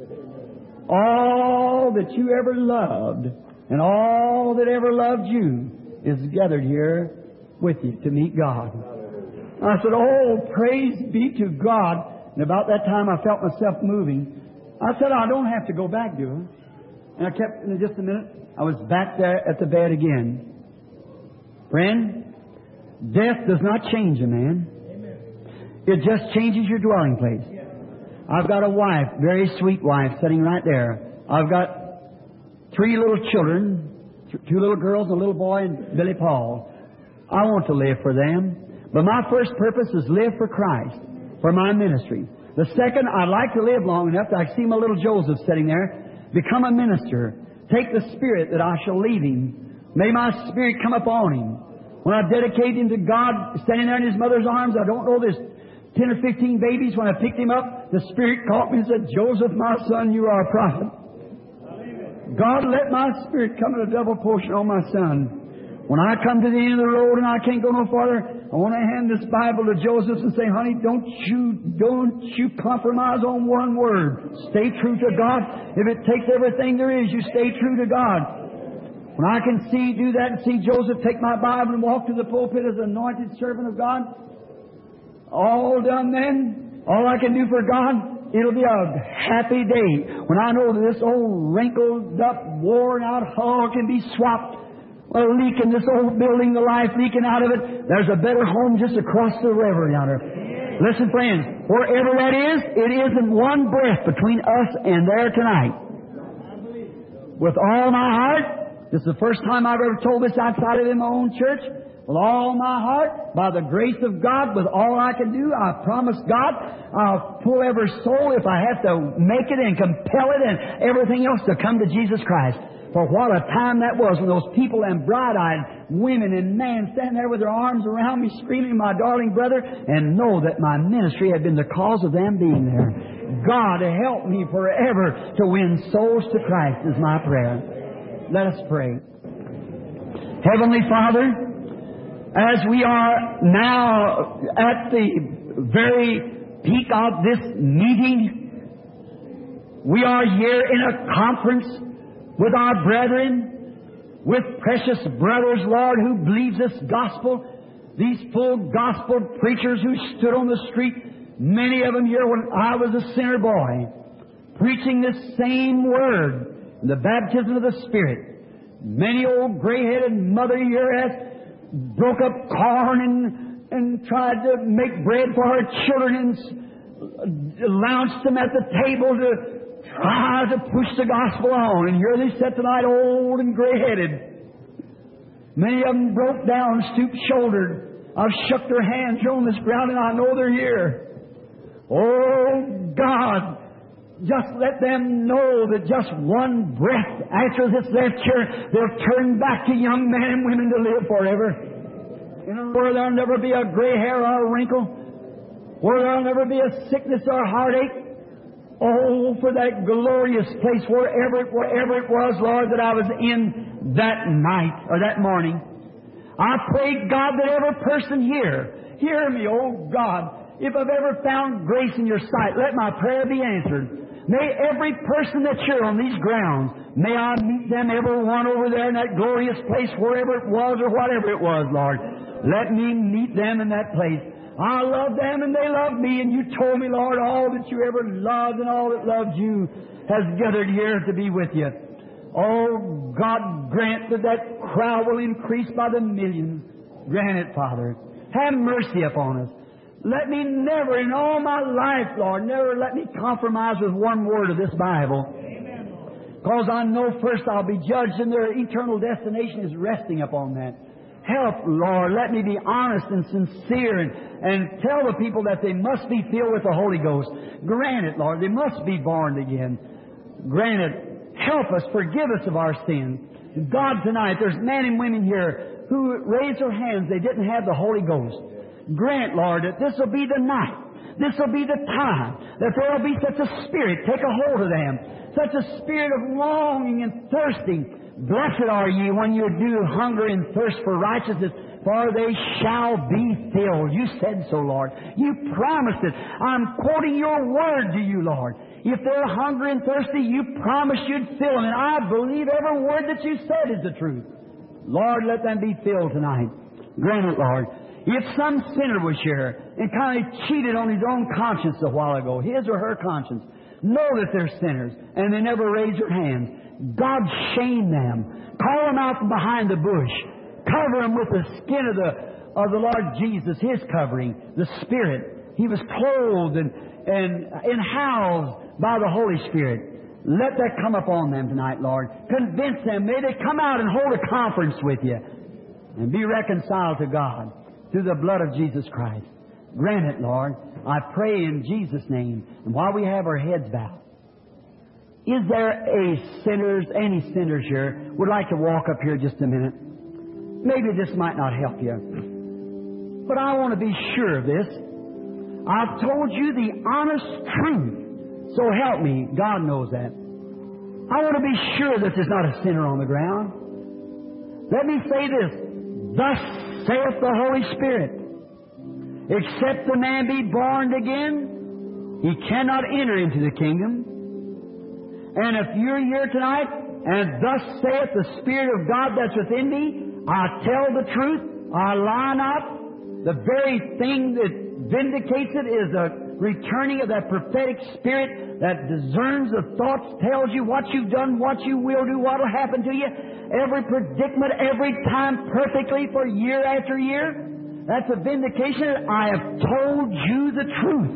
All that you ever loved and all that ever loved you is gathered here with you to meet God. I said, oh, praise be to God. And about that time I felt myself moving. I said, I don't have to go back, do I? And I kept, in just a minute, I was back there at the bed again. Friend, death does not change a man. It just changes your dwelling place. I've got a wife, very sweet wife, sitting right there. I've got 3 little children, 2 little girls, and a little boy, and Billy Paul. I want to live for them. But my first purpose is live for Christ, for my ministry. The second, I'd like to live long enough that I see my little Joseph sitting there, become a minister, take the Spirit that I shall leave him. May my Spirit come upon him. When I dedicate him to God, standing there in his mother's arms, I don't know this 10 or 15 babies, when I picked him up, the Spirit caught me and said, Joseph, my son, you are a prophet. God, let my Spirit come in a double portion on my son. When I come to the end of the road and I can't go no farther, I want to hand this Bible to Joseph and say, honey, don't you compromise on one word. Stay true to God. If it takes everything there is, you stay true to God. When I can do that and see Joseph take my Bible and walk to the pulpit as an anointed servant of God, all done then, all I can do for God, it'll be a happy day when I know that this old wrinkled up, worn out hull can be swapped. Well, leaking this old building, the life leaking out of it, there's a better home just across the river yonder. Listen, friends, wherever that is, it isn't one breath between us and there tonight. With all my heart, this is the first time I've ever told this outside of my own church, with all my heart, by the grace of God, with all I can do. I promise God I'll pull every soul if I have to make it and compel it and everything else to come to Jesus Christ. For what a time that was when those people and bright-eyed women and men standing there with their arms around me screaming, my darling brother, and know that my ministry had been the cause of them being there. God help me forever to win souls to Christ is my prayer. Let us pray. Heavenly Father, as we are now at the very peak of this meeting, we are here in a conference with our brethren, with precious brothers, Lord, who believe this gospel, these full gospel preachers who stood on the street, many of them here when I was a sinner boy, preaching this same word, the baptism of the Spirit. Many old gray-headed mother here has broke up corn and tried to make bread for her children and launched them at the table to try to push the gospel on. And here they sit tonight, old and gray-headed. Many of them broke down, stoop-shouldered. I've shook their hands here on this ground, and I know they're here. Oh, God, just let them know that just one breath after this left here, they'll turn back to young men and women to live forever. Where there'll never be a gray hair or a wrinkle, where there'll never be a sickness or a heartache. Oh, for that glorious place, wherever it was, Lord, that I was in that night or that morning. I pray, God, that every person here, hear me, oh God, if I've ever found grace in your sight, let my prayer be answered. May every person that's here on these grounds, may I meet them, every one over there in that glorious place, wherever it was or whatever it was, Lord. Let me meet them in that place. I love them and they love me, and you told me, Lord, all that you ever loved and all that loved you has gathered here to be with you. Oh, God, grant that crowd will increase by the millions. Grant it, Father. Have mercy upon us. Let me never, in all my life, Lord, never let me compromise with one word of this Bible. Because I know first I'll be judged and their eternal destination is resting upon that. Help, Lord, let me be honest and sincere and tell the people that they must be filled with the Holy Ghost. Grant it, Lord, they must be born again. Grant it. Help us, forgive us of our sins. God, tonight, there's men and women here who raised their hands, they didn't have the Holy Ghost. Grant, Lord, that this will be the night, this will be the time, that there will be such a spirit, take a hold of them, such a spirit of longing and thirsting. Blessed are ye when you do hunger and thirst for righteousness, for they shall be filled. You said so, Lord. You promised it. I'm quoting your word to you, Lord. If they're hungry and thirsty, you promised you'd fill them. And I believe every word that you said is the truth. Lord, let them be filled tonight. Grant it, Lord. If some sinner was here and kind of cheated on his own conscience a while ago, his or her conscience, know that they're sinners and they never raise their hands. God shame them. Call them out from behind the bush. Cover them with the skin of the Lord Jesus, His covering, the Spirit. He was clothed and housed by the Holy Spirit. Let that come upon them tonight, Lord. Convince them. May they come out and hold a conference with you and be reconciled to God through the blood of Jesus Christ. Grant it, Lord. I pray in Jesus' name. And while we have our heads bowed, is there any sinners here would like to walk up here just a minute? Maybe this might not help you, but I want to be sure of this. I've told you the honest truth, so help me. God knows that. I want to be sure that there's not a sinner on the ground. Let me say this. Thus saith the Holy Spirit, except the man be born again, he cannot enter into the kingdom. And if you're here tonight, and thus saith the Spirit of God that's within me, I tell the truth, I lie not. The very thing that vindicates it is the returning of that prophetic Spirit that discerns the thoughts, tells you what you've done, what you will do, what will happen to you. Every predicament, every time perfectly for year after year. That's a vindication that I have told you the truth.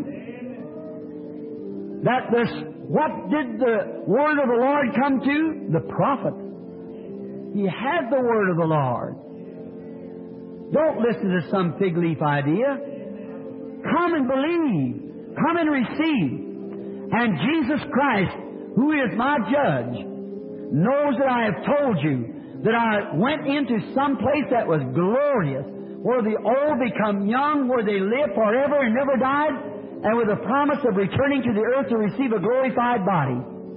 What did the word of the Lord come to? The prophet. He had the word of the Lord. Don't listen to some fig leaf idea. Come and believe. Come and receive. And Jesus Christ, who is my judge, knows that I have told you that I went into some place that was glorious, where the old become young, where they live forever and never died, and with the promise of returning to the earth to receive a glorified body.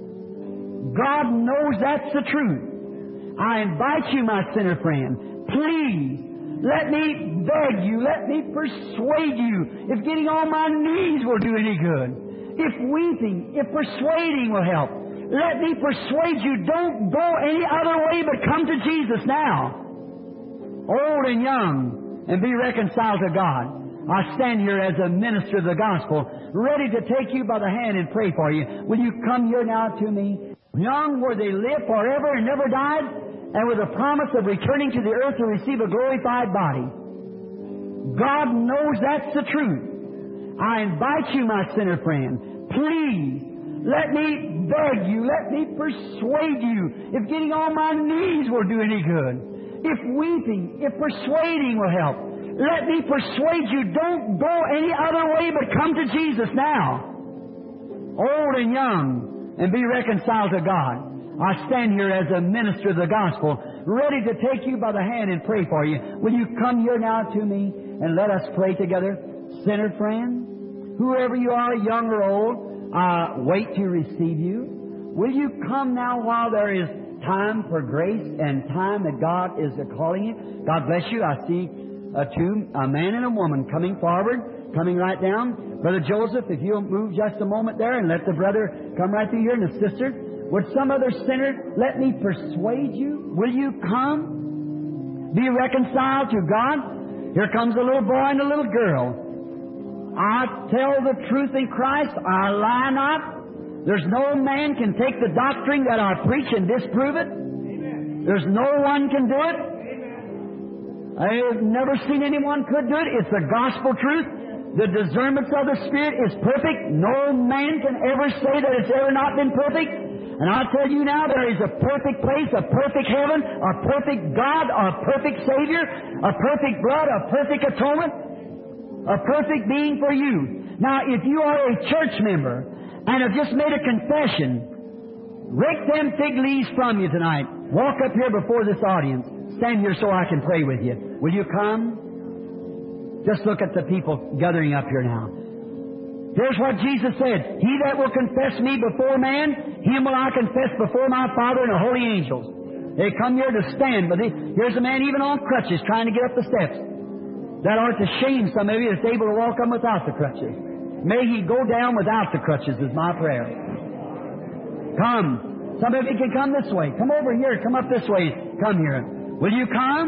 God knows that's the truth. I invite you, my sinner friend, please, let me beg you, let me persuade you, if getting on my knees will do any good, if weeping, if persuading will help, let me persuade you, don't go any other way but come to Jesus now, old and young, and be reconciled to God. I stand here as a minister of the gospel, ready to take you by the hand and pray for you. Will you come here now to me? Young, where they live forever and never died, and with a promise of returning to the earth to receive a glorified body. God knows that's the truth. I invite you, my sinner friend, please, let me beg you, let me persuade you, if getting on my knees will do any good, if weeping, if persuading will help, let me persuade you, don't go any other way but come to Jesus now, old and young, and be reconciled to God. I stand here as a minister of the gospel, ready to take you by the hand and pray for you. Will you come here now to me and let us pray together? Sinner friend, whoever you are, young or old, I wait to receive you. Will you come now while there is time for grace and time that God is calling you? God bless you. I see a man and a woman coming forward, coming right down. Brother Joseph, if you'll move just a moment there and let the brother come right through here, and the sister. Would some other sinner let me persuade you? Will you come? Be reconciled to God? Here comes a little boy and a little girl. I tell the truth in Christ. I lie not. There's no man can take the doctrine that I preach and disprove it. Amen. There's no one can do it. Amen. I've never seen anyone could do it. It's the gospel truth. The discernment of the Spirit is perfect. No man can ever say that it's ever not been perfect. And I tell you now, there is a perfect place, a perfect heaven, a perfect God, a perfect Savior, a perfect blood, a perfect atonement, a perfect being for you. Now, if you are a church member and have just made a confession, rake them fig leaves from you tonight. Walk up here before this audience. Stand here so I can pray with you. Will you come? Just look at the people gathering up here now. Here's what Jesus said. He that will confess me before man, him will I confess before my Father and the holy angels. They come here to stand. But here's a man even on crutches trying to get up the steps. That ought to shame some of you that's able to walk on without the crutches. May he go down without the crutches is my prayer. Come. Some of you can come this way. Come over here. Come up this way. Come here. Will you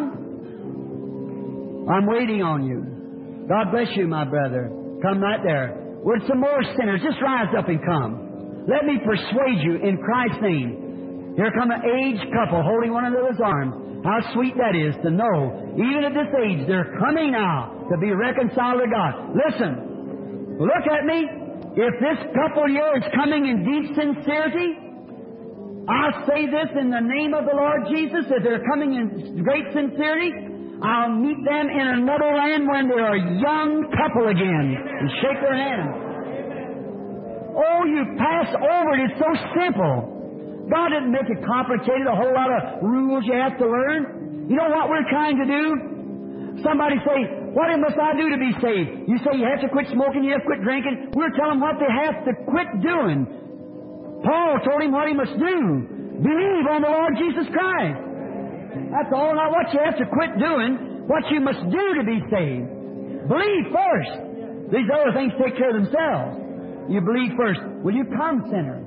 come? I'm waiting on you. God bless you, my brother. Come right there. Would some more sinners just rise up and come? Let me persuade you in Christ's name. Here come an aged couple holding one another's arms. How sweet that is to know, even at this age, they're coming now to be reconciled to God. Listen, look at me. If this couple here is coming in deep sincerity, I say this in the name of the Lord Jesus. If they're coming in great sincerity, I'll meet them in another land when they're a young couple again and shake their hands. Oh, you pass over it. It's so simple. God didn't make it complicated, a whole lot of rules you have to learn. You know what we're trying to do? Somebody say, what must I do to be saved? You say you have to quit smoking, you have to quit drinking. We're telling them what they have to quit doing. Paul told him what he must do. Believe on the Lord Jesus Christ. That's all, not what you have to quit doing, what you must do to be saved. Believe first. These other things take care of themselves. You believe first. Will you come, sinner?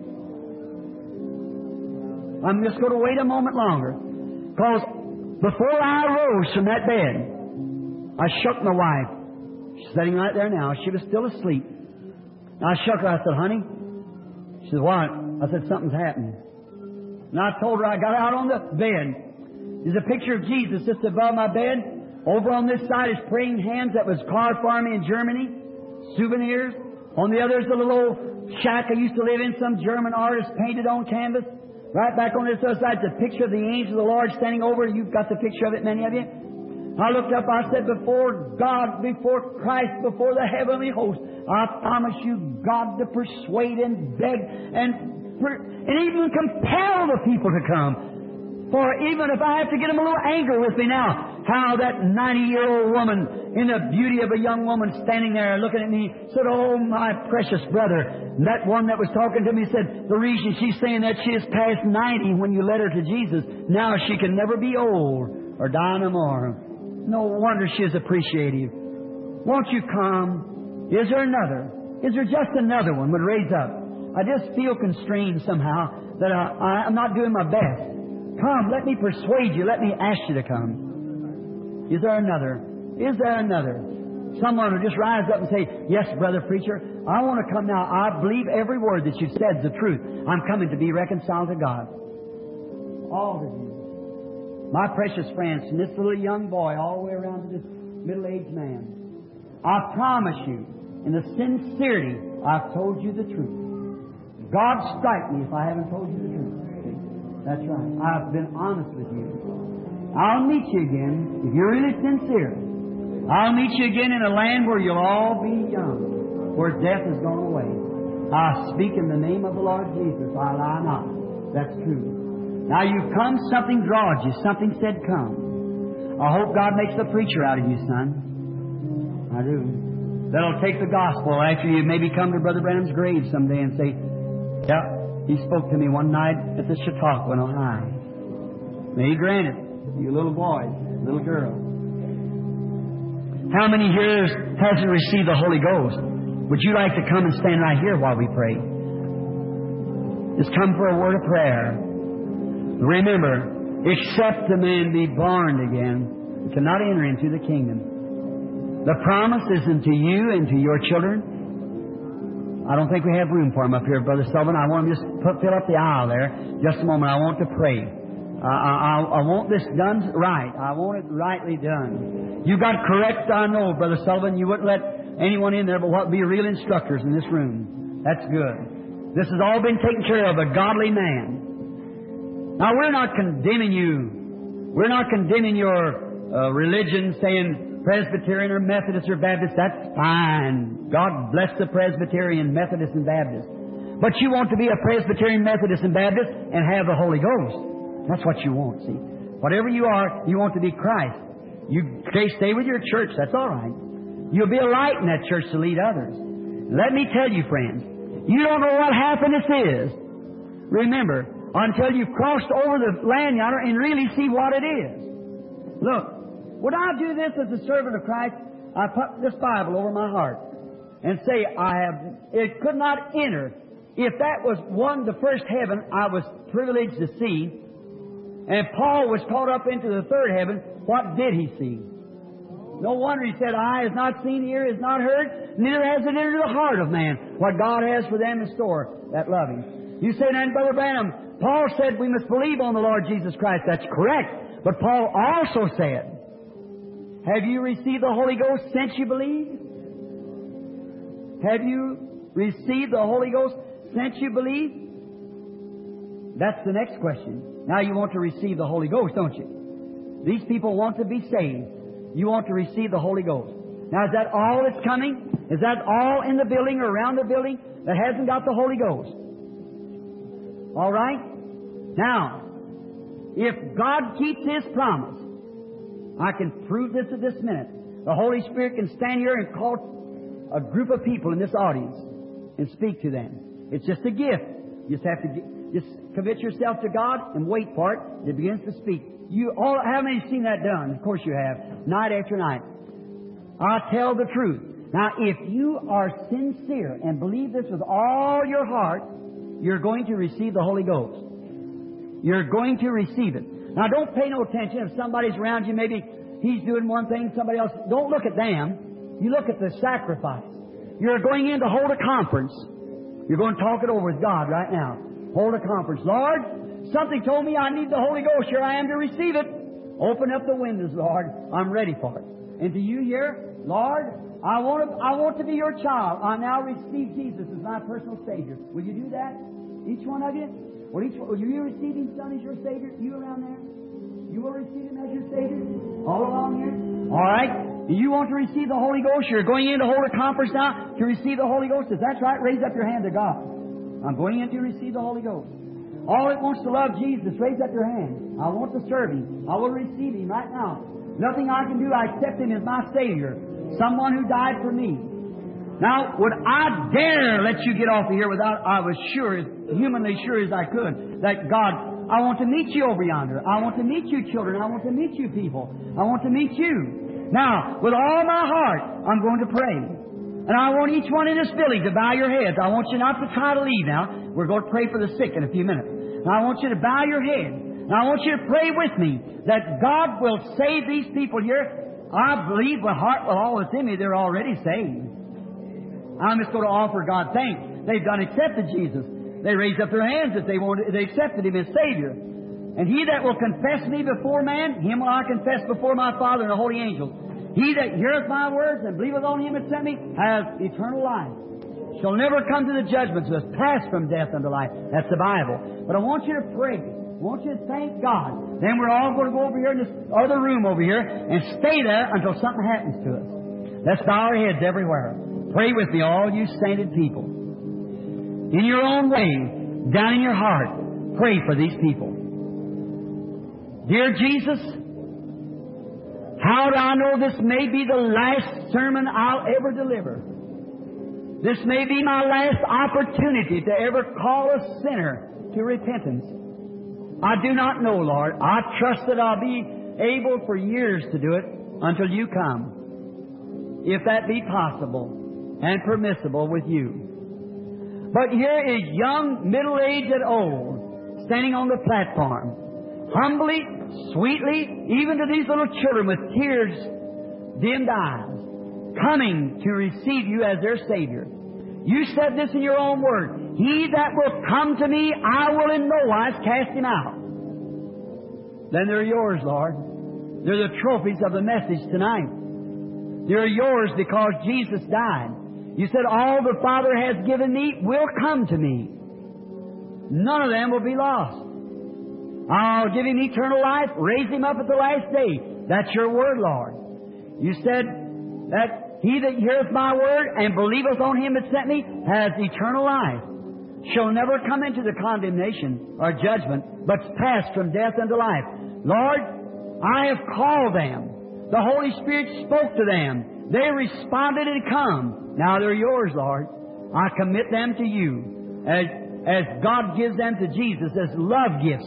I'm just going to wait a moment longer. Because before I rose from that bed, I shook my wife. She's sitting right there now. She was still asleep. I shook her. I said, honey. She said, what? I said, something's happened. And I told her I got out on the bed. There's a picture of Jesus just above my bed. Over on this side is praying hands that was carved for me in Germany. Souvenirs. On the other is a little old shack I used to live in. Some German artist painted on canvas. Right back on this other side is a picture of the angel of the Lord standing over. You've got the picture of it, many of you. I looked up, I said, before God, before Christ, before the heavenly host, I promise you, God, to persuade and beg and even compel the people to come. For even if I have to get them a little anger with me now, how that 90-year-old woman, in the beauty of a young woman standing there looking at me, said, oh, my precious brother. And that one that was talking to me said, the reason she's saying that she is past 90 when you led her to Jesus, now she can never be old or die no more. No wonder she is appreciative. Won't you come? Is there another? Is there just another one would raise up? I just feel constrained somehow that I'm not doing my best. Come, let me persuade you. Let me ask you to come. Is there another? Is there another? Someone will just rise up and say, yes, brother preacher, I want to come now. I believe every word that you've said is the truth. I'm coming to be reconciled to God. All of you. My precious friends, from this little young boy all the way around to this middle-aged man, I promise you, in the sincerity, I've told you the truth. God strike me if I haven't told you the truth. That's right. I've been honest with you. I'll meet you again, if you're really sincere. I'll meet you again in a land where you'll all be young, where death has gone away. I speak in the name of the Lord Jesus. I lie not. That's true. Now you've come, something drawed you. Something said come. I hope God makes a preacher out of you, son. I do. That'll take the gospel after you maybe come to Brother Branham's grave someday and say, yeah, he spoke to me one night at the Chautauqua in Ohio. May He grant it. You little boys, little girls. How many here hasn't received the Holy Ghost? Would you like to come and stand right here while we pray? Just come for a word of prayer. Remember, except a man be born again, he cannot enter into the kingdom. The promise is unto you and to your children. I don't think we have room for him up here, Brother Sullivan. I want him to just fill up the aisle there. Just a moment. I want to pray. I want this done right. I want it rightly done. You got correct, I know, Brother Sullivan. You wouldn't let anyone in there but what be real instructors in this room. That's good. This has all been taken care of, a godly man. Now, we're not condemning you. We're not condemning your religion, saying Presbyterian or Methodist or Baptist. That's fine. God bless the Presbyterian, Methodist, and Baptist. But you want to be a Presbyterian, Methodist, and Baptist and have the Holy Ghost. That's what you want, see. Whatever you are, you want to be Christ. You stay with your church. That's all right. You'll be a light in that church to lead others. Let me tell you, friends, you don't know what happiness is. Remember, until you've crossed over the land yonder and really see what it is. Look. Would I do this as a servant of Christ? I put this Bible over my heart and say, it could not enter. If that was the first heaven I was privileged to see, and Paul was caught up into the third heaven, what did he see? No wonder he said, eye has not seen, ear has not heard, neither has it entered the heart of man what God has for them in store that love Him. You say, now, Brother Branham, Paul said we must believe on the Lord Jesus Christ. That's correct. But Paul also said, have you received the Holy Ghost since you believed? Have you received the Holy Ghost since you believed? That's the next question. Now you want to receive the Holy Ghost, don't you? These people want to be saved. You want to receive the Holy Ghost. Now, is that all that's coming? Is that all in the building or around the building that hasn't got the Holy Ghost? All right? Now, if God keeps His promise, I can prove this at this minute. The Holy Spirit can stand here and call a group of people in this audience and speak to them. It's just a gift. You just have to just commit yourself to God and wait for it. It begins to speak. How many have seen that done? Of course you have. Night after night. I tell the truth. Now, if you are sincere and believe this with all your heart, you're going to receive the Holy Ghost. You're going to receive it. Now, don't pay no attention if somebody's around you. Maybe he's doing one thing, somebody else. Don't look at them. You look at the sacrifice. You're going in to hold a conference. You're going to talk it over with God right now. Hold a conference. Lord, something told me I need the Holy Ghost. Here I am to receive it. Open up the windows, Lord. I'm ready for it. And to you here, Lord, I want to be your child. I now receive Jesus as my personal Savior. Will you do that? Each one of you? Will you receive Him, Son, as your Savior? You around there? You will receive Him as your Savior? All along here? All right. You want to receive the Holy Ghost? You're going in to hold a conference now to receive the Holy Ghost? If that's right, raise up your hand to God. I'm going in to receive the Holy Ghost. All that wants to love Jesus, raise up your hand. I want to serve Him. I will receive Him right now. Nothing I can do, I accept Him as my Savior. Someone who died for me. Now, would I dare let you get off of here without I was sure, as humanly sure as I could, that God, I want to meet you over yonder. I want to meet you children. I want to meet you people. I want to meet you. Now, with all my heart, I'm going to pray. And I want each one in this building to bow your heads. I want you not to try to leave now. We're going to pray for the sick in a few minutes. Now, I want you to bow your head. Now, I want you to pray with me that God will save these people here. I believe with heart, with all that's in me, they're already saved. I'm just going to offer God thanks. They've done accepted Jesus. They raised up their hands that they accepted Him as Savior. And he that will confess me before man, him will I confess before my Father and the holy angels. He that heareth my words and believeth on Him that sent me has eternal life. Shall never come to the judgment, so has passed from death unto life. That's the Bible. But I want you to pray. I want you to thank God. Then we're all going to go over here in this other room over here and stay there until something happens to us. Let's bow our heads everywhere. Pray with me, all you sainted people. In your own way, down in your heart, pray for these people. Dear Jesus, how do I know this may be the last sermon I'll ever deliver? This may be my last opportunity to ever call a sinner to repentance. I do not know, Lord. I trust that I'll be able for years to do it until You come, if that be possible and permissible with You. But here is young, middle-aged, and old, standing on the platform, humbly, sweetly, even to these little children with tears dimmed eyes, coming to receive You as their Savior. You said this in Your own word. He that will come to Me, I will in no wise cast him out. Then they're Yours, Lord. They're the trophies of the message tonight. They're Yours because Jesus died. You said, all the Father has given Me will come to Me. None of them will be lost. I'll give him eternal life, raise him up at the last day. That's Your word, Lord. You said that he that heareth my word and believeth on Him that sent Me has eternal life, shall never come into the condemnation or judgment, but pass from death unto life. Lord, I have called them. The Holy Spirit spoke to them. They responded and come. Now they're Yours, Lord. I commit them to You as God gives them to Jesus as love gifts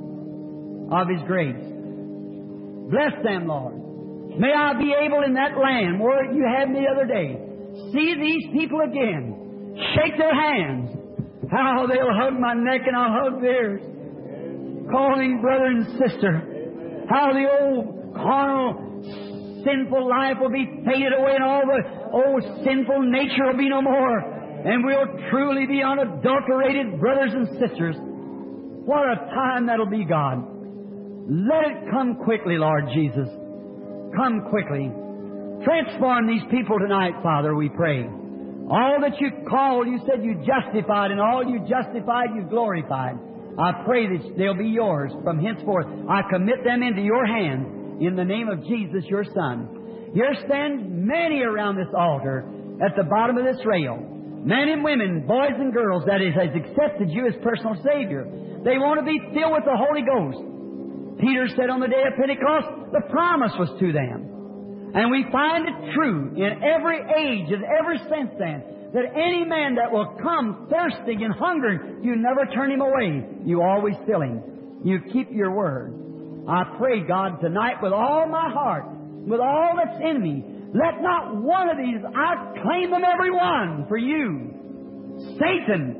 of His grace. Bless them, Lord. May I be able in that land where You had me the other day, see these people again, shake their hands. How they'll hug my neck and I'll hug theirs, calling brother and sister. How the old carnal, sinful life will be faded away and all the old sinful nature will be no more. And we'll truly be unadulterated brothers and sisters. What a time that'll be, God. Let it come quickly, Lord Jesus. Come quickly. Transform these people tonight, Father, we pray. All that You called, You said You justified, and all You justified, You glorified. I pray that they'll be Yours from henceforth. I commit them into Your hands in the name of Jesus, Your Son. Here stand many around this altar at the bottom of this rail. Men and women, boys and girls, that is, has accepted You as personal Savior. They want to be filled with the Holy Ghost. Peter said on the day of Pentecost, the promise was to them. And we find it true in every age and ever since then, that any man that will come thirsting and hungering, You never turn him away. You always fill him. You keep Your word. I pray, God, tonight with all my heart, with all that's in me, let not one of these, I claim them every one for You. Satan,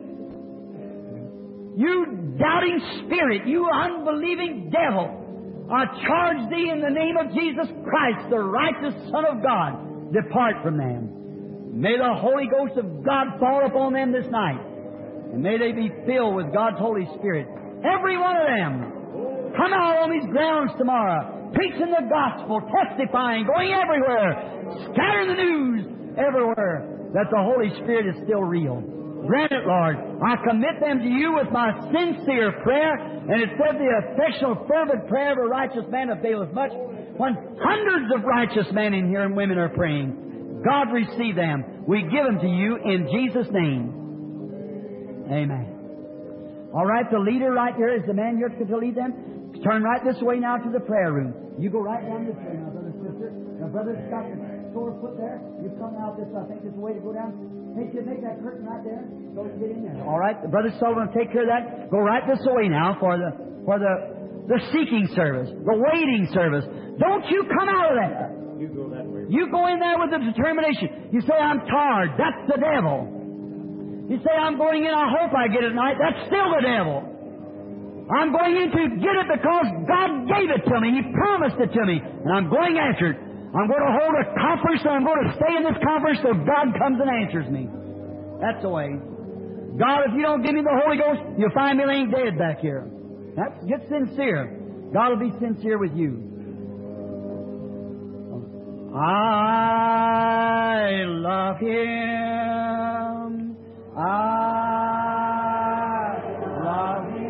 You doubting spirit, You unbelieving devil, I charge Thee in the name of Jesus Christ, the righteous Son of God, depart from them. May the Holy Ghost of God fall upon them this night, and may they be filled with God's Holy Spirit. Every one of them. Come out on these grounds tomorrow, preaching the gospel, testifying, going everywhere, scattering the news everywhere that the Holy Spirit is still real. Grant it, Lord. I commit them to you with my sincere prayer. And it said the effectual, fervent prayer of a righteous man availeth much. When hundreds of righteous men in here and women are praying, God receive them. We give them to you in Jesus' name. Amen. All right, the leader right here is the man you're to lead them. Turn right this way now to the prayer room. You go right down this way now, brother, sister. Now, brother's got the sore foot there. You come out this, I think this is the way to go down. Make that curtain right there. Go and get in there. All right, Brother Sullivan will take care of that. Go right this way now for the seeking service, the waiting service. Don't you come out of there. You go that way. You go in there with the determination. You say, I'm tired. That's the devil. You say, I'm going in, I hope I get it tonight. That's still the devil. I'm going in to get it because God gave it to me. He promised it to me. And I'm going after it. I'm going to hold a conference and I'm going to stay in this conference till God comes and answers me. That's the way. God, if you don't give me the Holy Ghost, you'll find me laying dead back here. Get sincere. God will be sincere with you. I love Him. I love Him.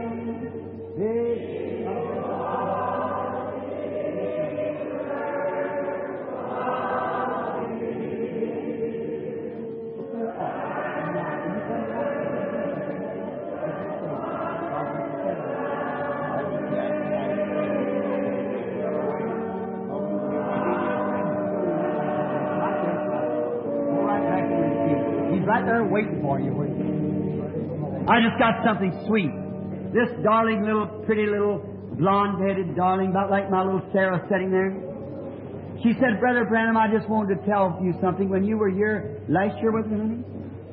Right there waiting for you. I just got something sweet. This darling little, pretty little, blonde-headed darling, about like my little Sarah sitting there. She said, Brother Branham, I just wanted to tell you something. When you were here last year, wasn't it, honey?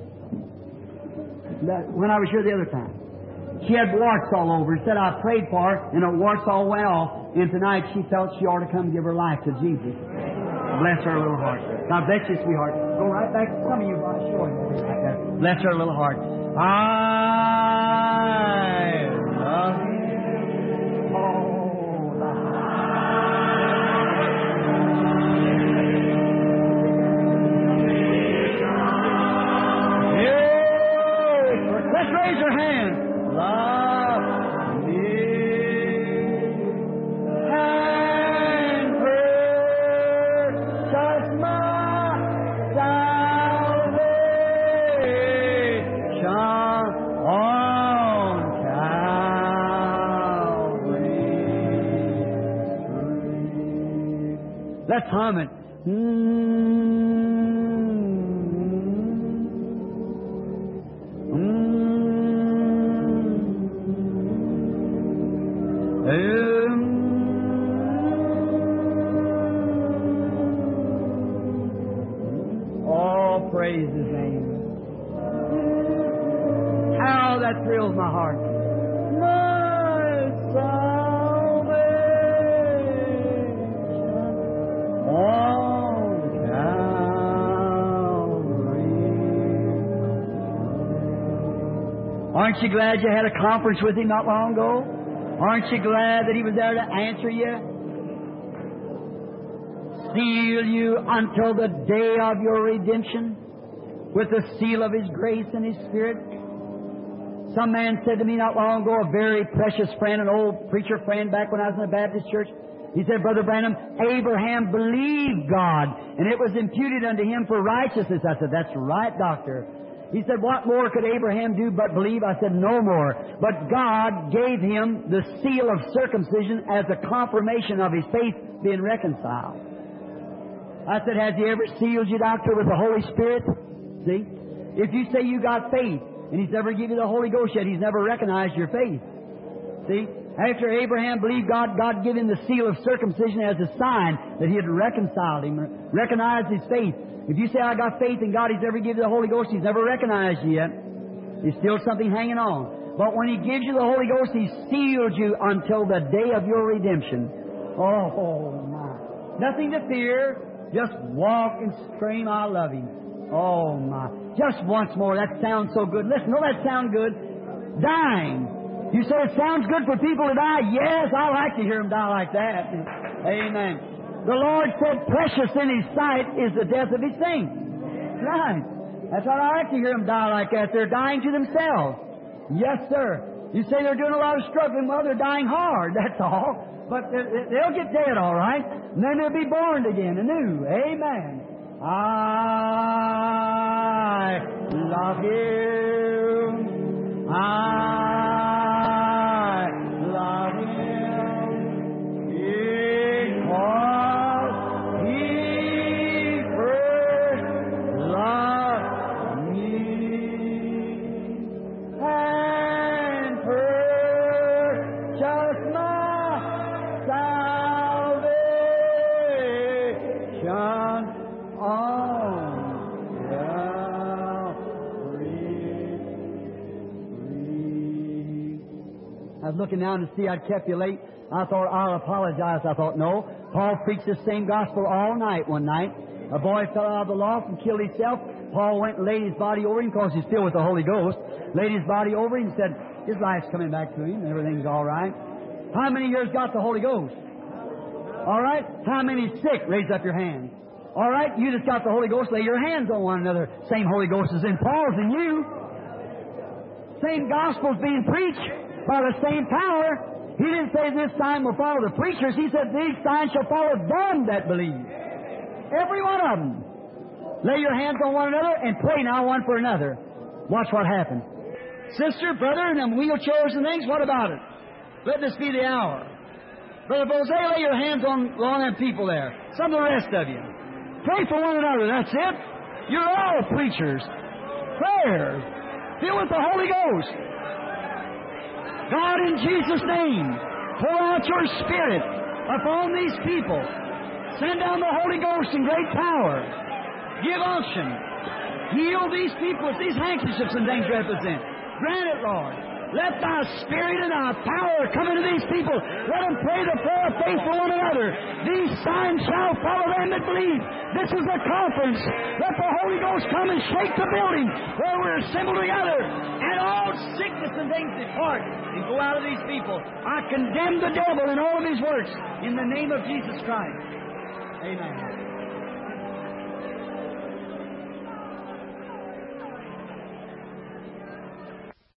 When I was here the other time. She had warts all over. She said, I prayed for her, and her warts all went off. And tonight she felt she ought to come give her life to Jesus. Bless her little heart. God bless you, sweetheart. Go right back to some of you. I'm sure right there. Bless her little heart. I love you. Oh, yeah. Let's raise your hand. Love me. Let's hum it. Oh, praise His name. How that thrills my heart. My salvation. On Calvary. Aren't you glad you had a conference with Him not long ago? Aren't you glad that He was there to answer you? Seal you until the day of your redemption with the seal of His grace and His Spirit. Some man said to me not long ago, a very precious friend, an old preacher friend back when I was in the Baptist church, he said, Brother Branham, Abraham believed God, and it was imputed unto him for righteousness. I said, that's right, doctor. He said, what more could Abraham do but believe? I said, no more. But God gave him the seal of circumcision as a confirmation of his faith being reconciled. I said, has He ever sealed you, doctor, with the Holy Spirit? See? If you say you got faith, and He's never given you the Holy Ghost yet, He's never recognized your faith. See? After Abraham believed God, God gave him the seal of circumcision as a sign that He had reconciled him, recognized his faith. If you say, I got faith in God, He's never given you the Holy Ghost, He's never recognized you yet. There's still something hanging on. But when He gives you the Holy Ghost, He sealed you until the day of your redemption. Oh, my. Nothing to fear. Just walk and scream, I love Him. Oh, my. Just once more. That sounds so good. Listen, don't that sound good? Dying. You say it sounds good for people to die? Yes, I like to hear them die like that. Amen. The Lord said, precious in His sight is the death of His saints. Right. That's what I like to hear them die like that. They're dying to themselves. Yes, sir. You say they're doing a lot of struggling. Well, they're dying hard, that's all. But they'll get dead, all right. And then they'll be born again anew. Amen. I love Him. I love Him because He first loved me and purchased my salvation on Calvary. I was looking down to see I'd kept you late. I thought, I'll apologize. I thought, no. Paul preached the same gospel all night one night. A boy fell out of the loft and killed himself. Paul went and laid his body over him because he's filled with the Holy Ghost. Laid his body over him and said, his life's coming back to him and everything's all right. How many years got the Holy Ghost? All right. How many sick? Raise up your hand. All right. You just got the Holy Ghost. Lay your hands on one another. Same Holy Ghost is in Paul's and you. Same gospel's being preached by the same power. He didn't say this sign will follow the preachers. He said these signs shall follow them that believe. Every one of them. Lay your hands on one another and pray now one for another. Watch what happens. Sister, brother, and them wheelchairs and things, what about it? Let this be the hour. Brother Bose, lay your hands on them people there. Some of the rest of you. Pray for one another, that's it. You're all preachers. Prayers. Filled with the Holy Ghost. God, in Jesus' name, pour out your Spirit upon these people. Send down the Holy Ghost in great power. Give unction. Heal these people with these handkerchiefs and things represent. Grant it, Lord. Let Thy Spirit and Thy power come into these people. Let them pray the prayer of faith for one another. These signs shall follow them that believe. This is a conference. Let the Holy Ghost come and shake the building where we're assembled together. And all sickness and things depart and go out of these people. I condemn the devil and all of his works in the name of Jesus Christ. Amen.